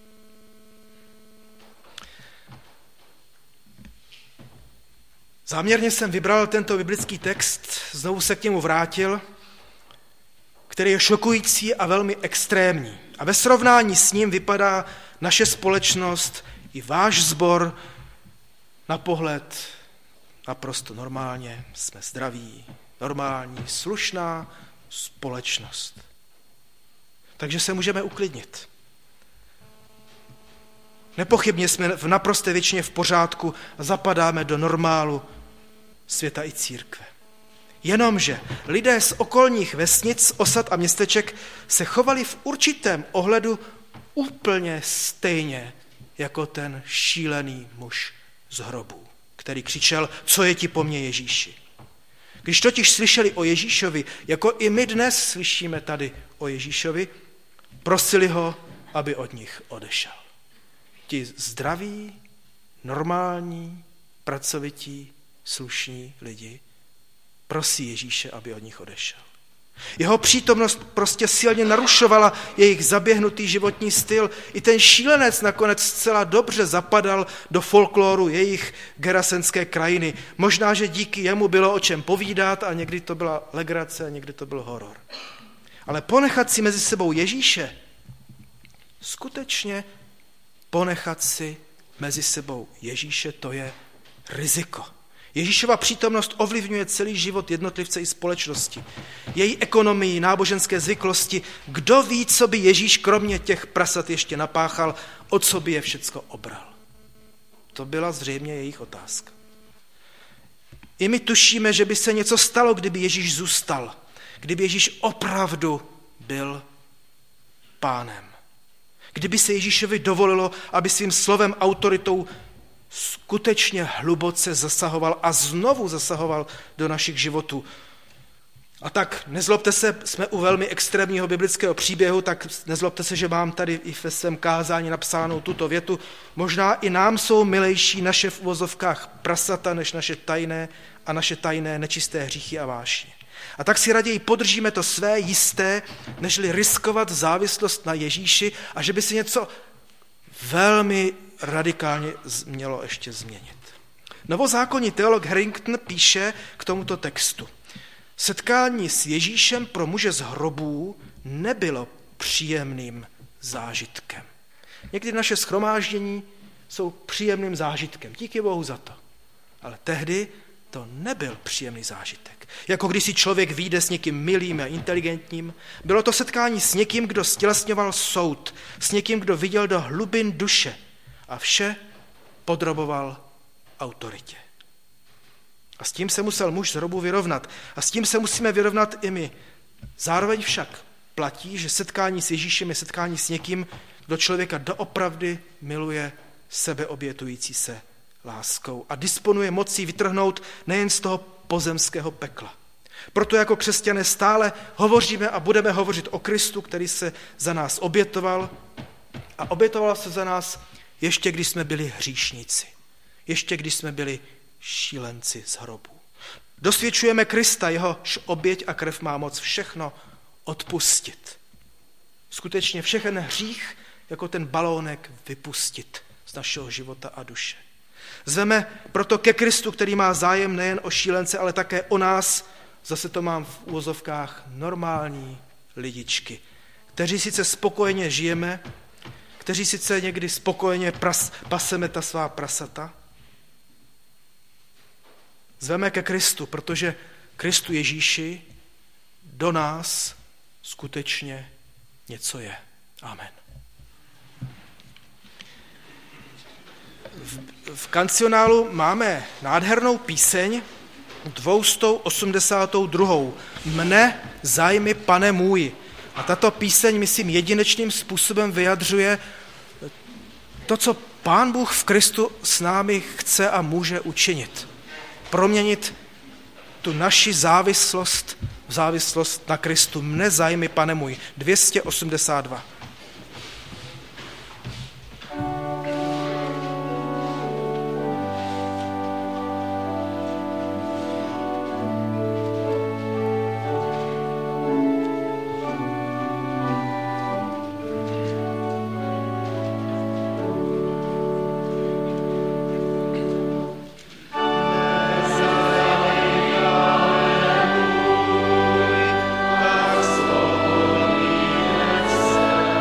Záměrně jsem vybral tento biblický text, znovu se k němu vrátil, který je šokující a velmi extrémní. A ve srovnání s ním vypadá naše společnost i váš sbor na pohled naprosto normálně. Jsme zdraví, normální, slušná společnost. Takže se můžeme uklidnit. Nepochybně jsme v naprosté většině v pořádku a zapadáme do normálu světa i církve. Jenomže lidé z okolních vesnic, osad a městeček se chovali v určitém ohledu úplně stejně jako ten šílený muž z hrobu, který křičel, co je ti po mně, Ježíši. Když totiž slyšeli o Ježíšovi, jako i my dnes slyšíme tady o Ježíšovi, prosili ho, aby od nich odešel. Ti zdraví, normální, pracovití, slušní lidi prosí Ježíše, aby od nich odešel. Jeho přítomnost prostě silně narušovala jejich zaběhnutý životní styl. I ten šílenec nakonec zcela dobře zapadal do folkloru jejich gerasenské krajiny. Možná, že díky jemu bylo o čem povídat a někdy to byla legrace, a někdy to byl horor. Ale ponechat si mezi sebou Ježíše, skutečně ponechat si mezi sebou Ježíše, to je riziko. Ježíšova přítomnost ovlivňuje celý život jednotlivce i společnosti. Její ekonomii, náboženské zvyklosti. Kdo ví, co by Ježíš kromě těch prasat ještě napáchal, o co by je všecko obral. To byla zřejmě jejich otázka. I my tušíme, že by se něco stalo, kdyby Ježíš zůstal. Kdyby Ježíš opravdu byl pánem. Kdyby se Ježíšovi dovolilo, aby svým slovem, autoritou skutečně hluboce zasahoval a znovu zasahoval do našich životů. A tak nezlobte se, jsme u velmi extrémního biblického příběhu, tak nezlobte se, že mám tady i ve svém kázání napsánou tuto větu. Možná i nám jsou milejší naše v uvozovkách prasata, než naše tajné a naše tajné nečisté hříchy a vášně. A tak si raději podržíme to své jisté, nežli riskovat závislost na Ježíši a že by si něco velmi radikálně mělo ještě změnit. Novozákonní teolog Harrington píše k tomuto textu. Setkání s Ježíšem pro muže z hrobů nebylo příjemným zážitkem. Někdy naše shromáždění jsou příjemným zážitkem. Díky Bohu za to. Ale tehdy to nebyl příjemný zážitek. Jako když si člověk vyjde s někým milým a inteligentním, bylo to setkání s někým, kdo stělesňoval soud, s někým, kdo viděl do hlubin duše a vše podroboval autoritě. A s tím se musel muž z hrobu vyrovnat. A s tím se musíme vyrovnat i my. Zároveň však platí, že setkání s Ježíšem je setkání s někým, kdo člověka doopravdy miluje sebeobětující se láskou a disponuje mocí vytrhnout nejen z toho pozemského pekla. Proto jako křesťané stále hovoříme a budeme hovořit o Kristu, který se za nás obětoval a obětoval se za nás ještě když jsme byli hříšníci, ještě když jsme byli šílenci z hrobů. Dosvědčujeme Krista, jehož oběť a krev má moc všechno odpustit. Skutečně všechen hřích jako ten balónek vypustit z našeho života a duše. Zveme proto ke Kristu, který má zájem nejen o šílence, ale také o nás, zase to mám v uvozovkách, normální lidičky, kteří sice spokojeně žijeme, kteří sice někdy spokojeně pras, paseme ta svá prasata. Zveme ke Kristu, protože Kristu Ježíši do nás skutečně něco je. Amen. V, v kancionálu máme nádhernou píseň dvě osmdesát dva. Mne zájmy, Pane můj. A tato píseň, myslím, jedinečným způsobem vyjadřuje to, co Pán Bůh v Kristu s námi chce a může učinit. Proměnit tu naši závislost v závislost na Kristu. Mne zájmy, Pane můj. dvě stě osmdesát dva. Thank you.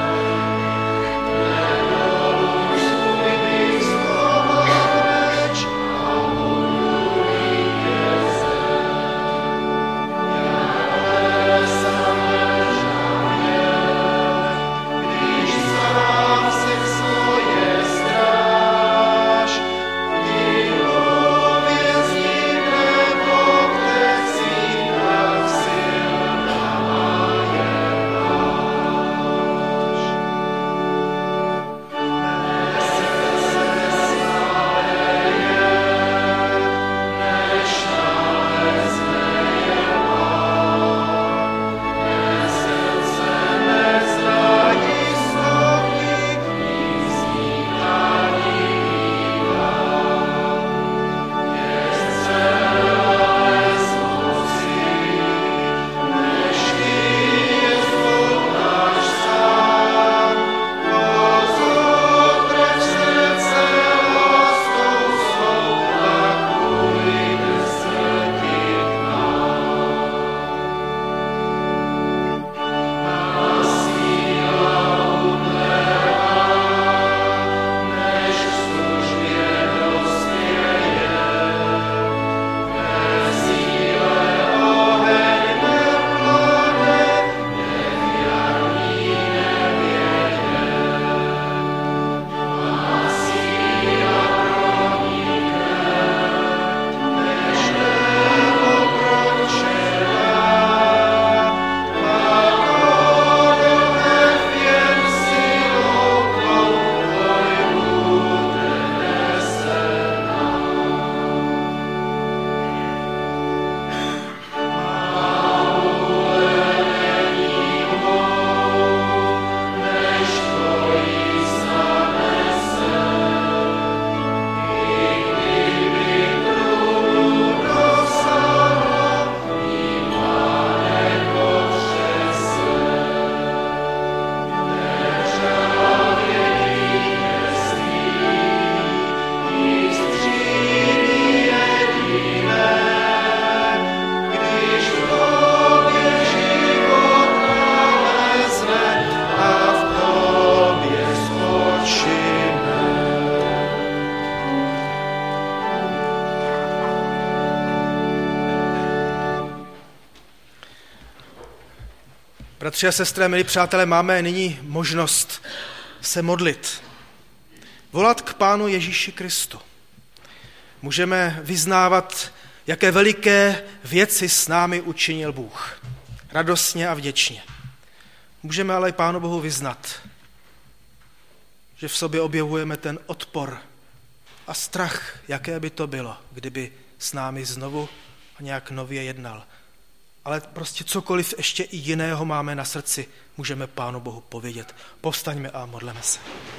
Bratři a sestry, milí přátelé, máme nyní možnost se modlit. Volat k Pánu Ježíši Kristu. Můžeme vyznávat, jaké veliké věci s námi učinil Bůh. Radostně a vděčně. Můžeme ale i Pánu Bohu vyznat, že v sobě objevujeme ten odpor a strach, jaké by to bylo, kdyby s námi znovu nějak nově jednal. Ale prostě cokoliv ještě i jiného máme na srdci, můžeme Pánu Bohu povědět. Povstaňme a modleme se.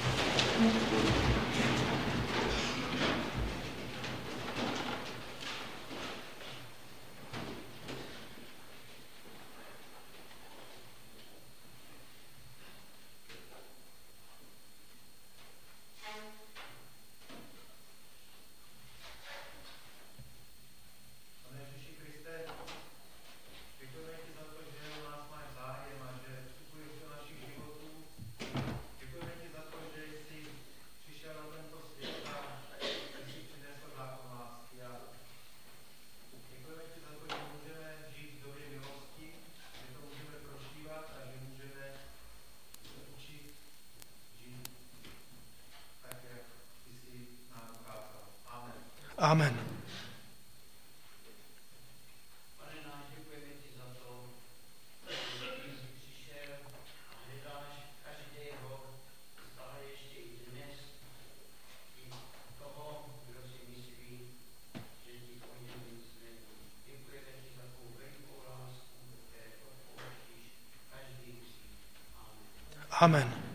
Amen. Pane náš, děkujeme ti za to, že jsi přišel a hledáš každého, stále ještě i dnes, i toho, kdo si myslí, že ti o něm nic není. Děkujeme ti za takovou velikou lásku, které odpouštíš každý hřích. Amen. Amen.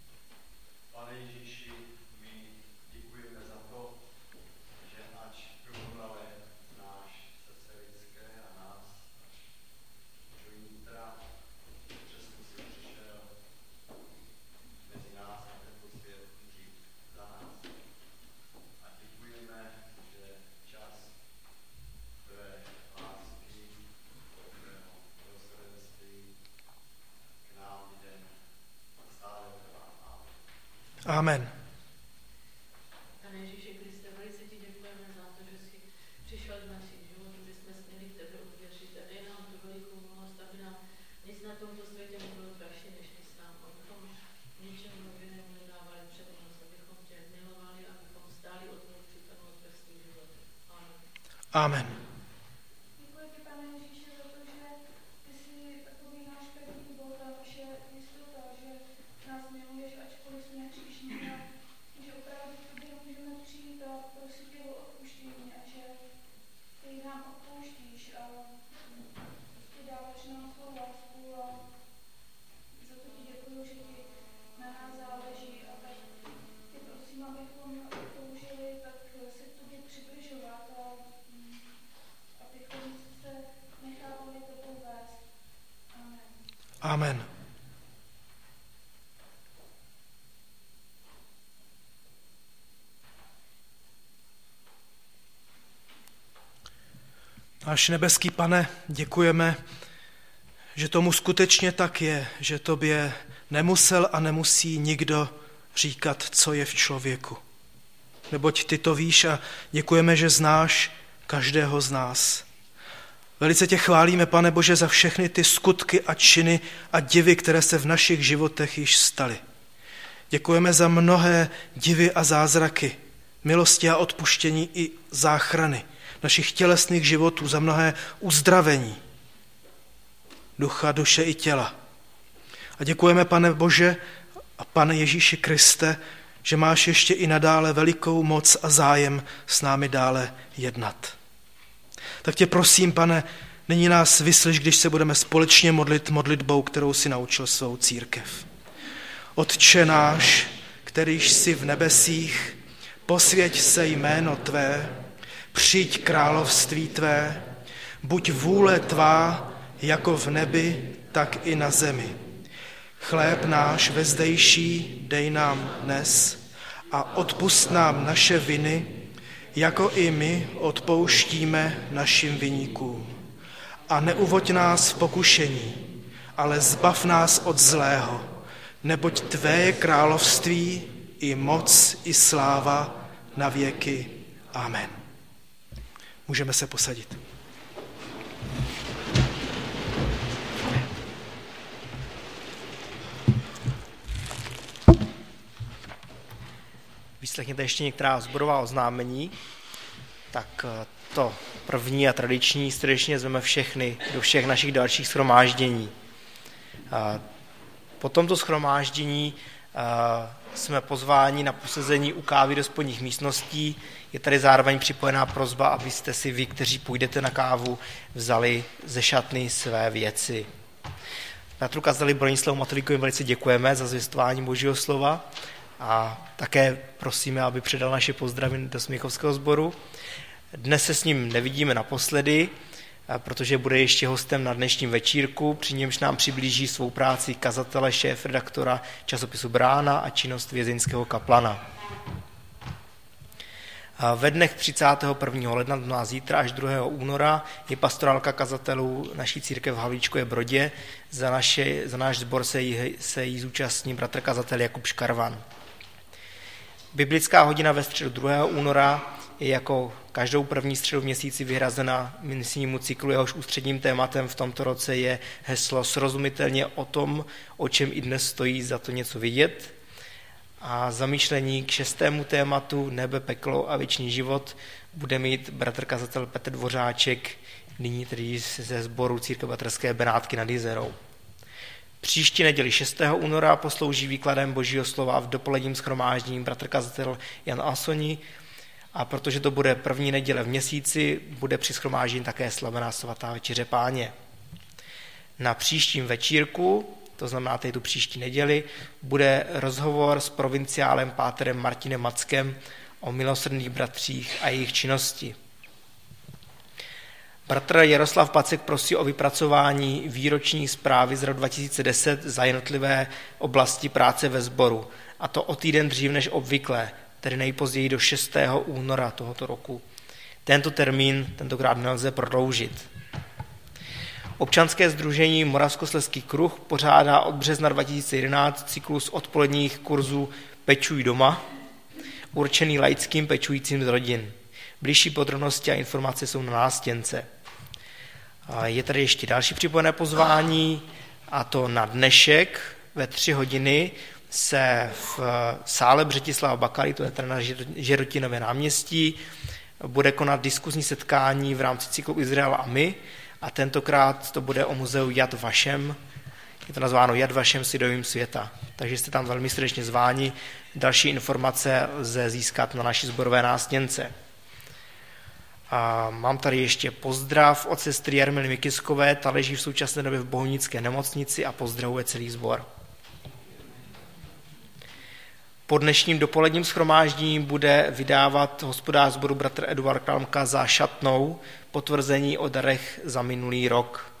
Amen. Pane Ježíši Kriste, velice ti děkujeme za to, že jsi přišel do našich životů, že jsme směli v tebe uvěřit a dej nám tu velikou milost, aby nám nic na tomto světě nebylo dražší, než ty sám, abychom ničemu novinému nedávali přednost, abychom tě milovali, abychom stáli od tvou přítomnost ve svých životech. Amen. Amen. Děkuji ti, Pane Ježíši, za to, že ty jsi takový náš pevný Bůh a naše jistota, že nás miluješ, ačkoliv jsme hříšní a že opravdu k tobě můžeme přijít a prosit tě o odpuštění a že ty nám odpouštíš a prostě dáváš nám svou lásku a za to ti děkuju, že ti na nás záleží a tak tě prosím, abychom toužili tak se k tobě přibližovat a abychom se nechávali tebou vést. Amen. Amen. Náš nebeský Pane, děkujeme, že tomu skutečně tak je, že tobě nemusel a nemusí nikdo říkat, co je v člověku. Neboť ty to víš a děkujeme, že znáš každého z nás. Velice tě chválíme, Pane Bože, za všechny ty skutky a činy a divy, které se v našich životech již staly. Děkujeme za mnohé divy a zázraky, milosti a odpuštění i záchrany našich tělesných životů, za mnohé uzdravení ducha, duše i těla. A děkujeme, Pane Bože a Pane Ježíši Kriste, že máš ještě i nadále velikou moc a zájem s námi dále jednat. Tak tě prosím, Pane, nyní nás vyslyš, když se budeme společně modlit modlitbou, kterou si naučil svou církev. Otče náš, kterýž jsi v nebesích, posvěť se jméno tvé, přijď království tvé, buď vůle tvá jako v nebi, tak i na zemi. Chléb náš vezdejší dej nám dnes a odpusť nám naše viny, jako i my odpouštíme našim viníkům. A neuvoď nás v pokušení, ale zbav nás od zlého, neboť tvé je království i moc i sláva na věky. Amen. Můžeme se posadit. vyslechněte ještě některá sborová oznámení, tak to první a tradiční srdečně zveme všechny do všech našich dalších shromáždění. Po tomto shromáždění jsme pozváni na posezení u kávy do spodních místností. Je tady zároveň připojená prosba, abyste si vy, kteří půjdete na kávu, vzali ze šatny své věci. Bratru kazateli Bronislavu Matolíkovi velice děkujeme za zvěstování Božího slova a také prosíme, aby předal naše pozdravy do Smíchovského sboru. Dnes se s ním nevidíme naposledy, protože bude ještě hostem na dnešním večírku, při němž nám přiblíží svou práci kazatele, šéf-redaktora časopisu Brána a činnost vězeňského kaplana. Ve dnech třicátého prvního ledna, to nás zítra až druhého února, je pastorálka kazatelů naší církev v Havlíčkově Brodě. Za, naše, za náš sbor se jí, se jí zúčastní bratr kazatel Jakub Škarvan. Biblická hodina ve středu druhého února je jako každou první středu v měsíci vyhrazena misijnímu cyklu, jehož ústředním tématem v tomto roce je heslo srozumitelně o tom, o čem i dnes stojí za to něco vidět. A zamýšlení k šestému tématu nebe, peklo a věčný život bude mít bratr kazatel Petr Dvořáček, nyní tedy ze sboru Církve bratrské Benátky nad Jizerou. Příští neděli šestého února poslouží výkladem Božího slova v dopoledním shromáždění bratr kazatel Jan Asoni, a protože to bude první neděle v měsíci, bude při shromáždění také slavená svatá večeře Páně. Na příštím večírku, to znamená tady tu příští neděli, bude rozhovor s provinciálem páterem Martinem Mackem o milosrdných bratřích a jejich činnosti. Bratr Jaroslav Pacek prosí o vypracování výroční zprávy z roku dva tisíce deset za jednotlivé oblasti práce ve sboru, a to o týden dřív než obvykle, tedy nejpozději do šestého února tohoto roku. Tento termín tentokrát nelze prodloužit. Občanské sdružení Moravskoslezský kruh pořádá od března dva tisíce jedenáct cyklus odpoledních kurzů Pečuj doma, určený laickým pečujícím z rodin. Bližší podrobnosti a informace jsou na nástěnce. Je tady ještě další připojené pozvání, a to na dnešek ve tři hodiny se v sále Břetislava Bakaly, to je tady na Žerotinově náměstí, bude konat diskuzní setkání v rámci cyklu Izrael a my, a tentokrát to bude o muzeu Yad Vashem, je to nazváno Yad Vashem svědomím světa. Takže jste tam velmi srdečně zváni. Další informace lze získat na naší sborové nástěnce. A mám tady ještě pozdrav od sestry Jarmily Mikiskové, ta leží v současné době v Bohunické nemocnici a pozdravuje celý sbor. Po dnešním dopoledním shromáždění bude vydávat hospodář sboru bratr Eduard Klamka za šatnou potvrzení o darech za minulý rok.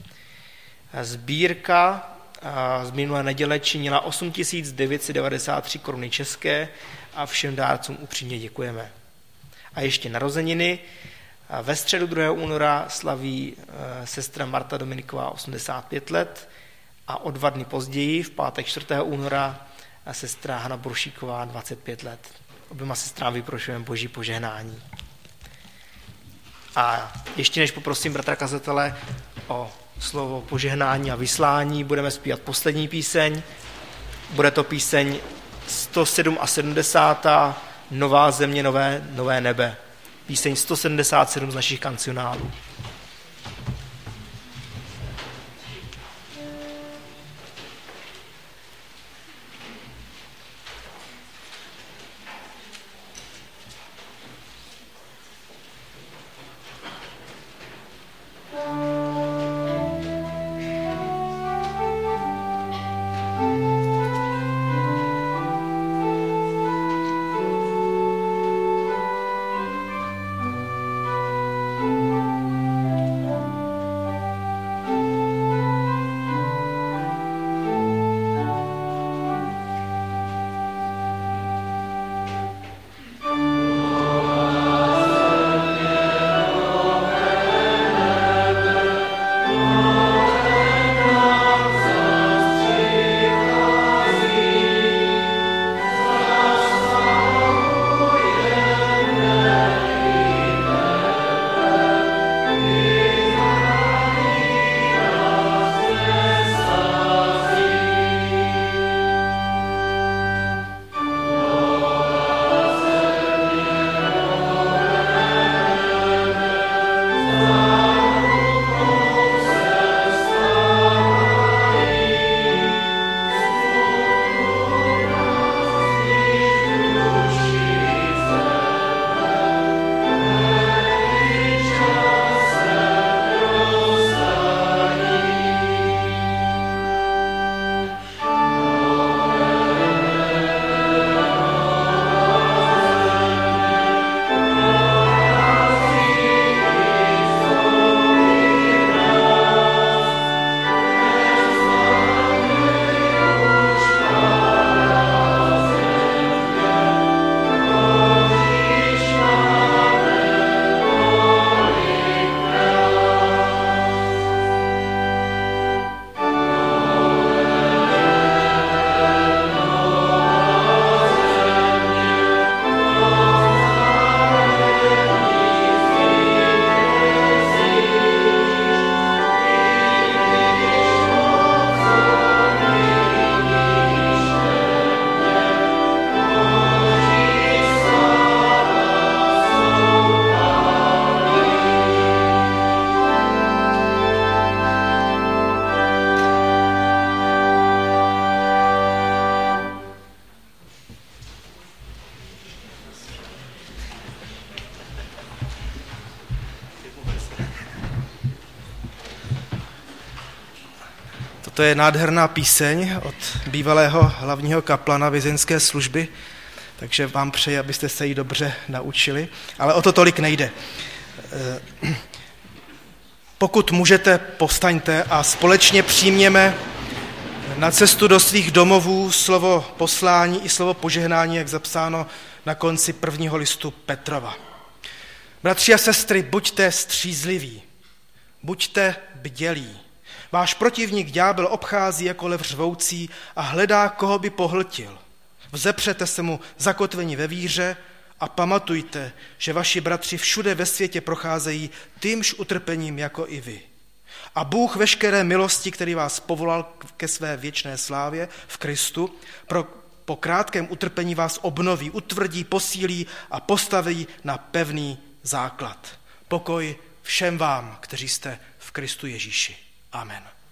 Sbírka z minulé neděle činila osm tisíc devět set devadesát tři koruny české a všem dárcům upřímně děkujeme. A ještě narozeniny. Ve středu druhého února slaví sestra Marta Dominiková osmdesát pět let a o dva dny později, v pátek čtvrtého února, a sestra Hana Brušíková dvacet pět let. Oběma sestrám vyprošujeme Boží požehnání. A ještě než poprosím bratra kazatele o slovo požehnání a vyslání, budeme zpívat poslední píseň. Bude to píseň sto sedmdesát sedm, Nová země, nové, nové nebe. Píseň sto sedmdesát sedm z našich kancionálů. Thank you. To je nádherná píseň od bývalého hlavního kaplana vězeňské služby, takže vám přeji, abyste se ji dobře naučili, ale o to tolik nejde. Pokud můžete, povstaňte a společně přijměme na cestu do svých domovů slovo poslání i slovo požehnání, jak zapsáno na konci prvního listu Petrova. Bratři a sestry, buďte střízliví, buďte bdělí. Váš protivník ďábel obchází jako lev řvoucí a hledá, koho by pohltil. Vzepřete se mu zakotvení ve víře a pamatujte, že vaši bratři všude ve světě procházejí týmž utrpením jako i vy. A Bůh veškeré milosti, který vás povolal ke své věčné slávě v Kristu, pro, po krátkém utrpení vás obnoví, utvrdí, posílí a postaví na pevný základ. Pokoj všem vám, kteří jste v Kristu Ježíši. Amen.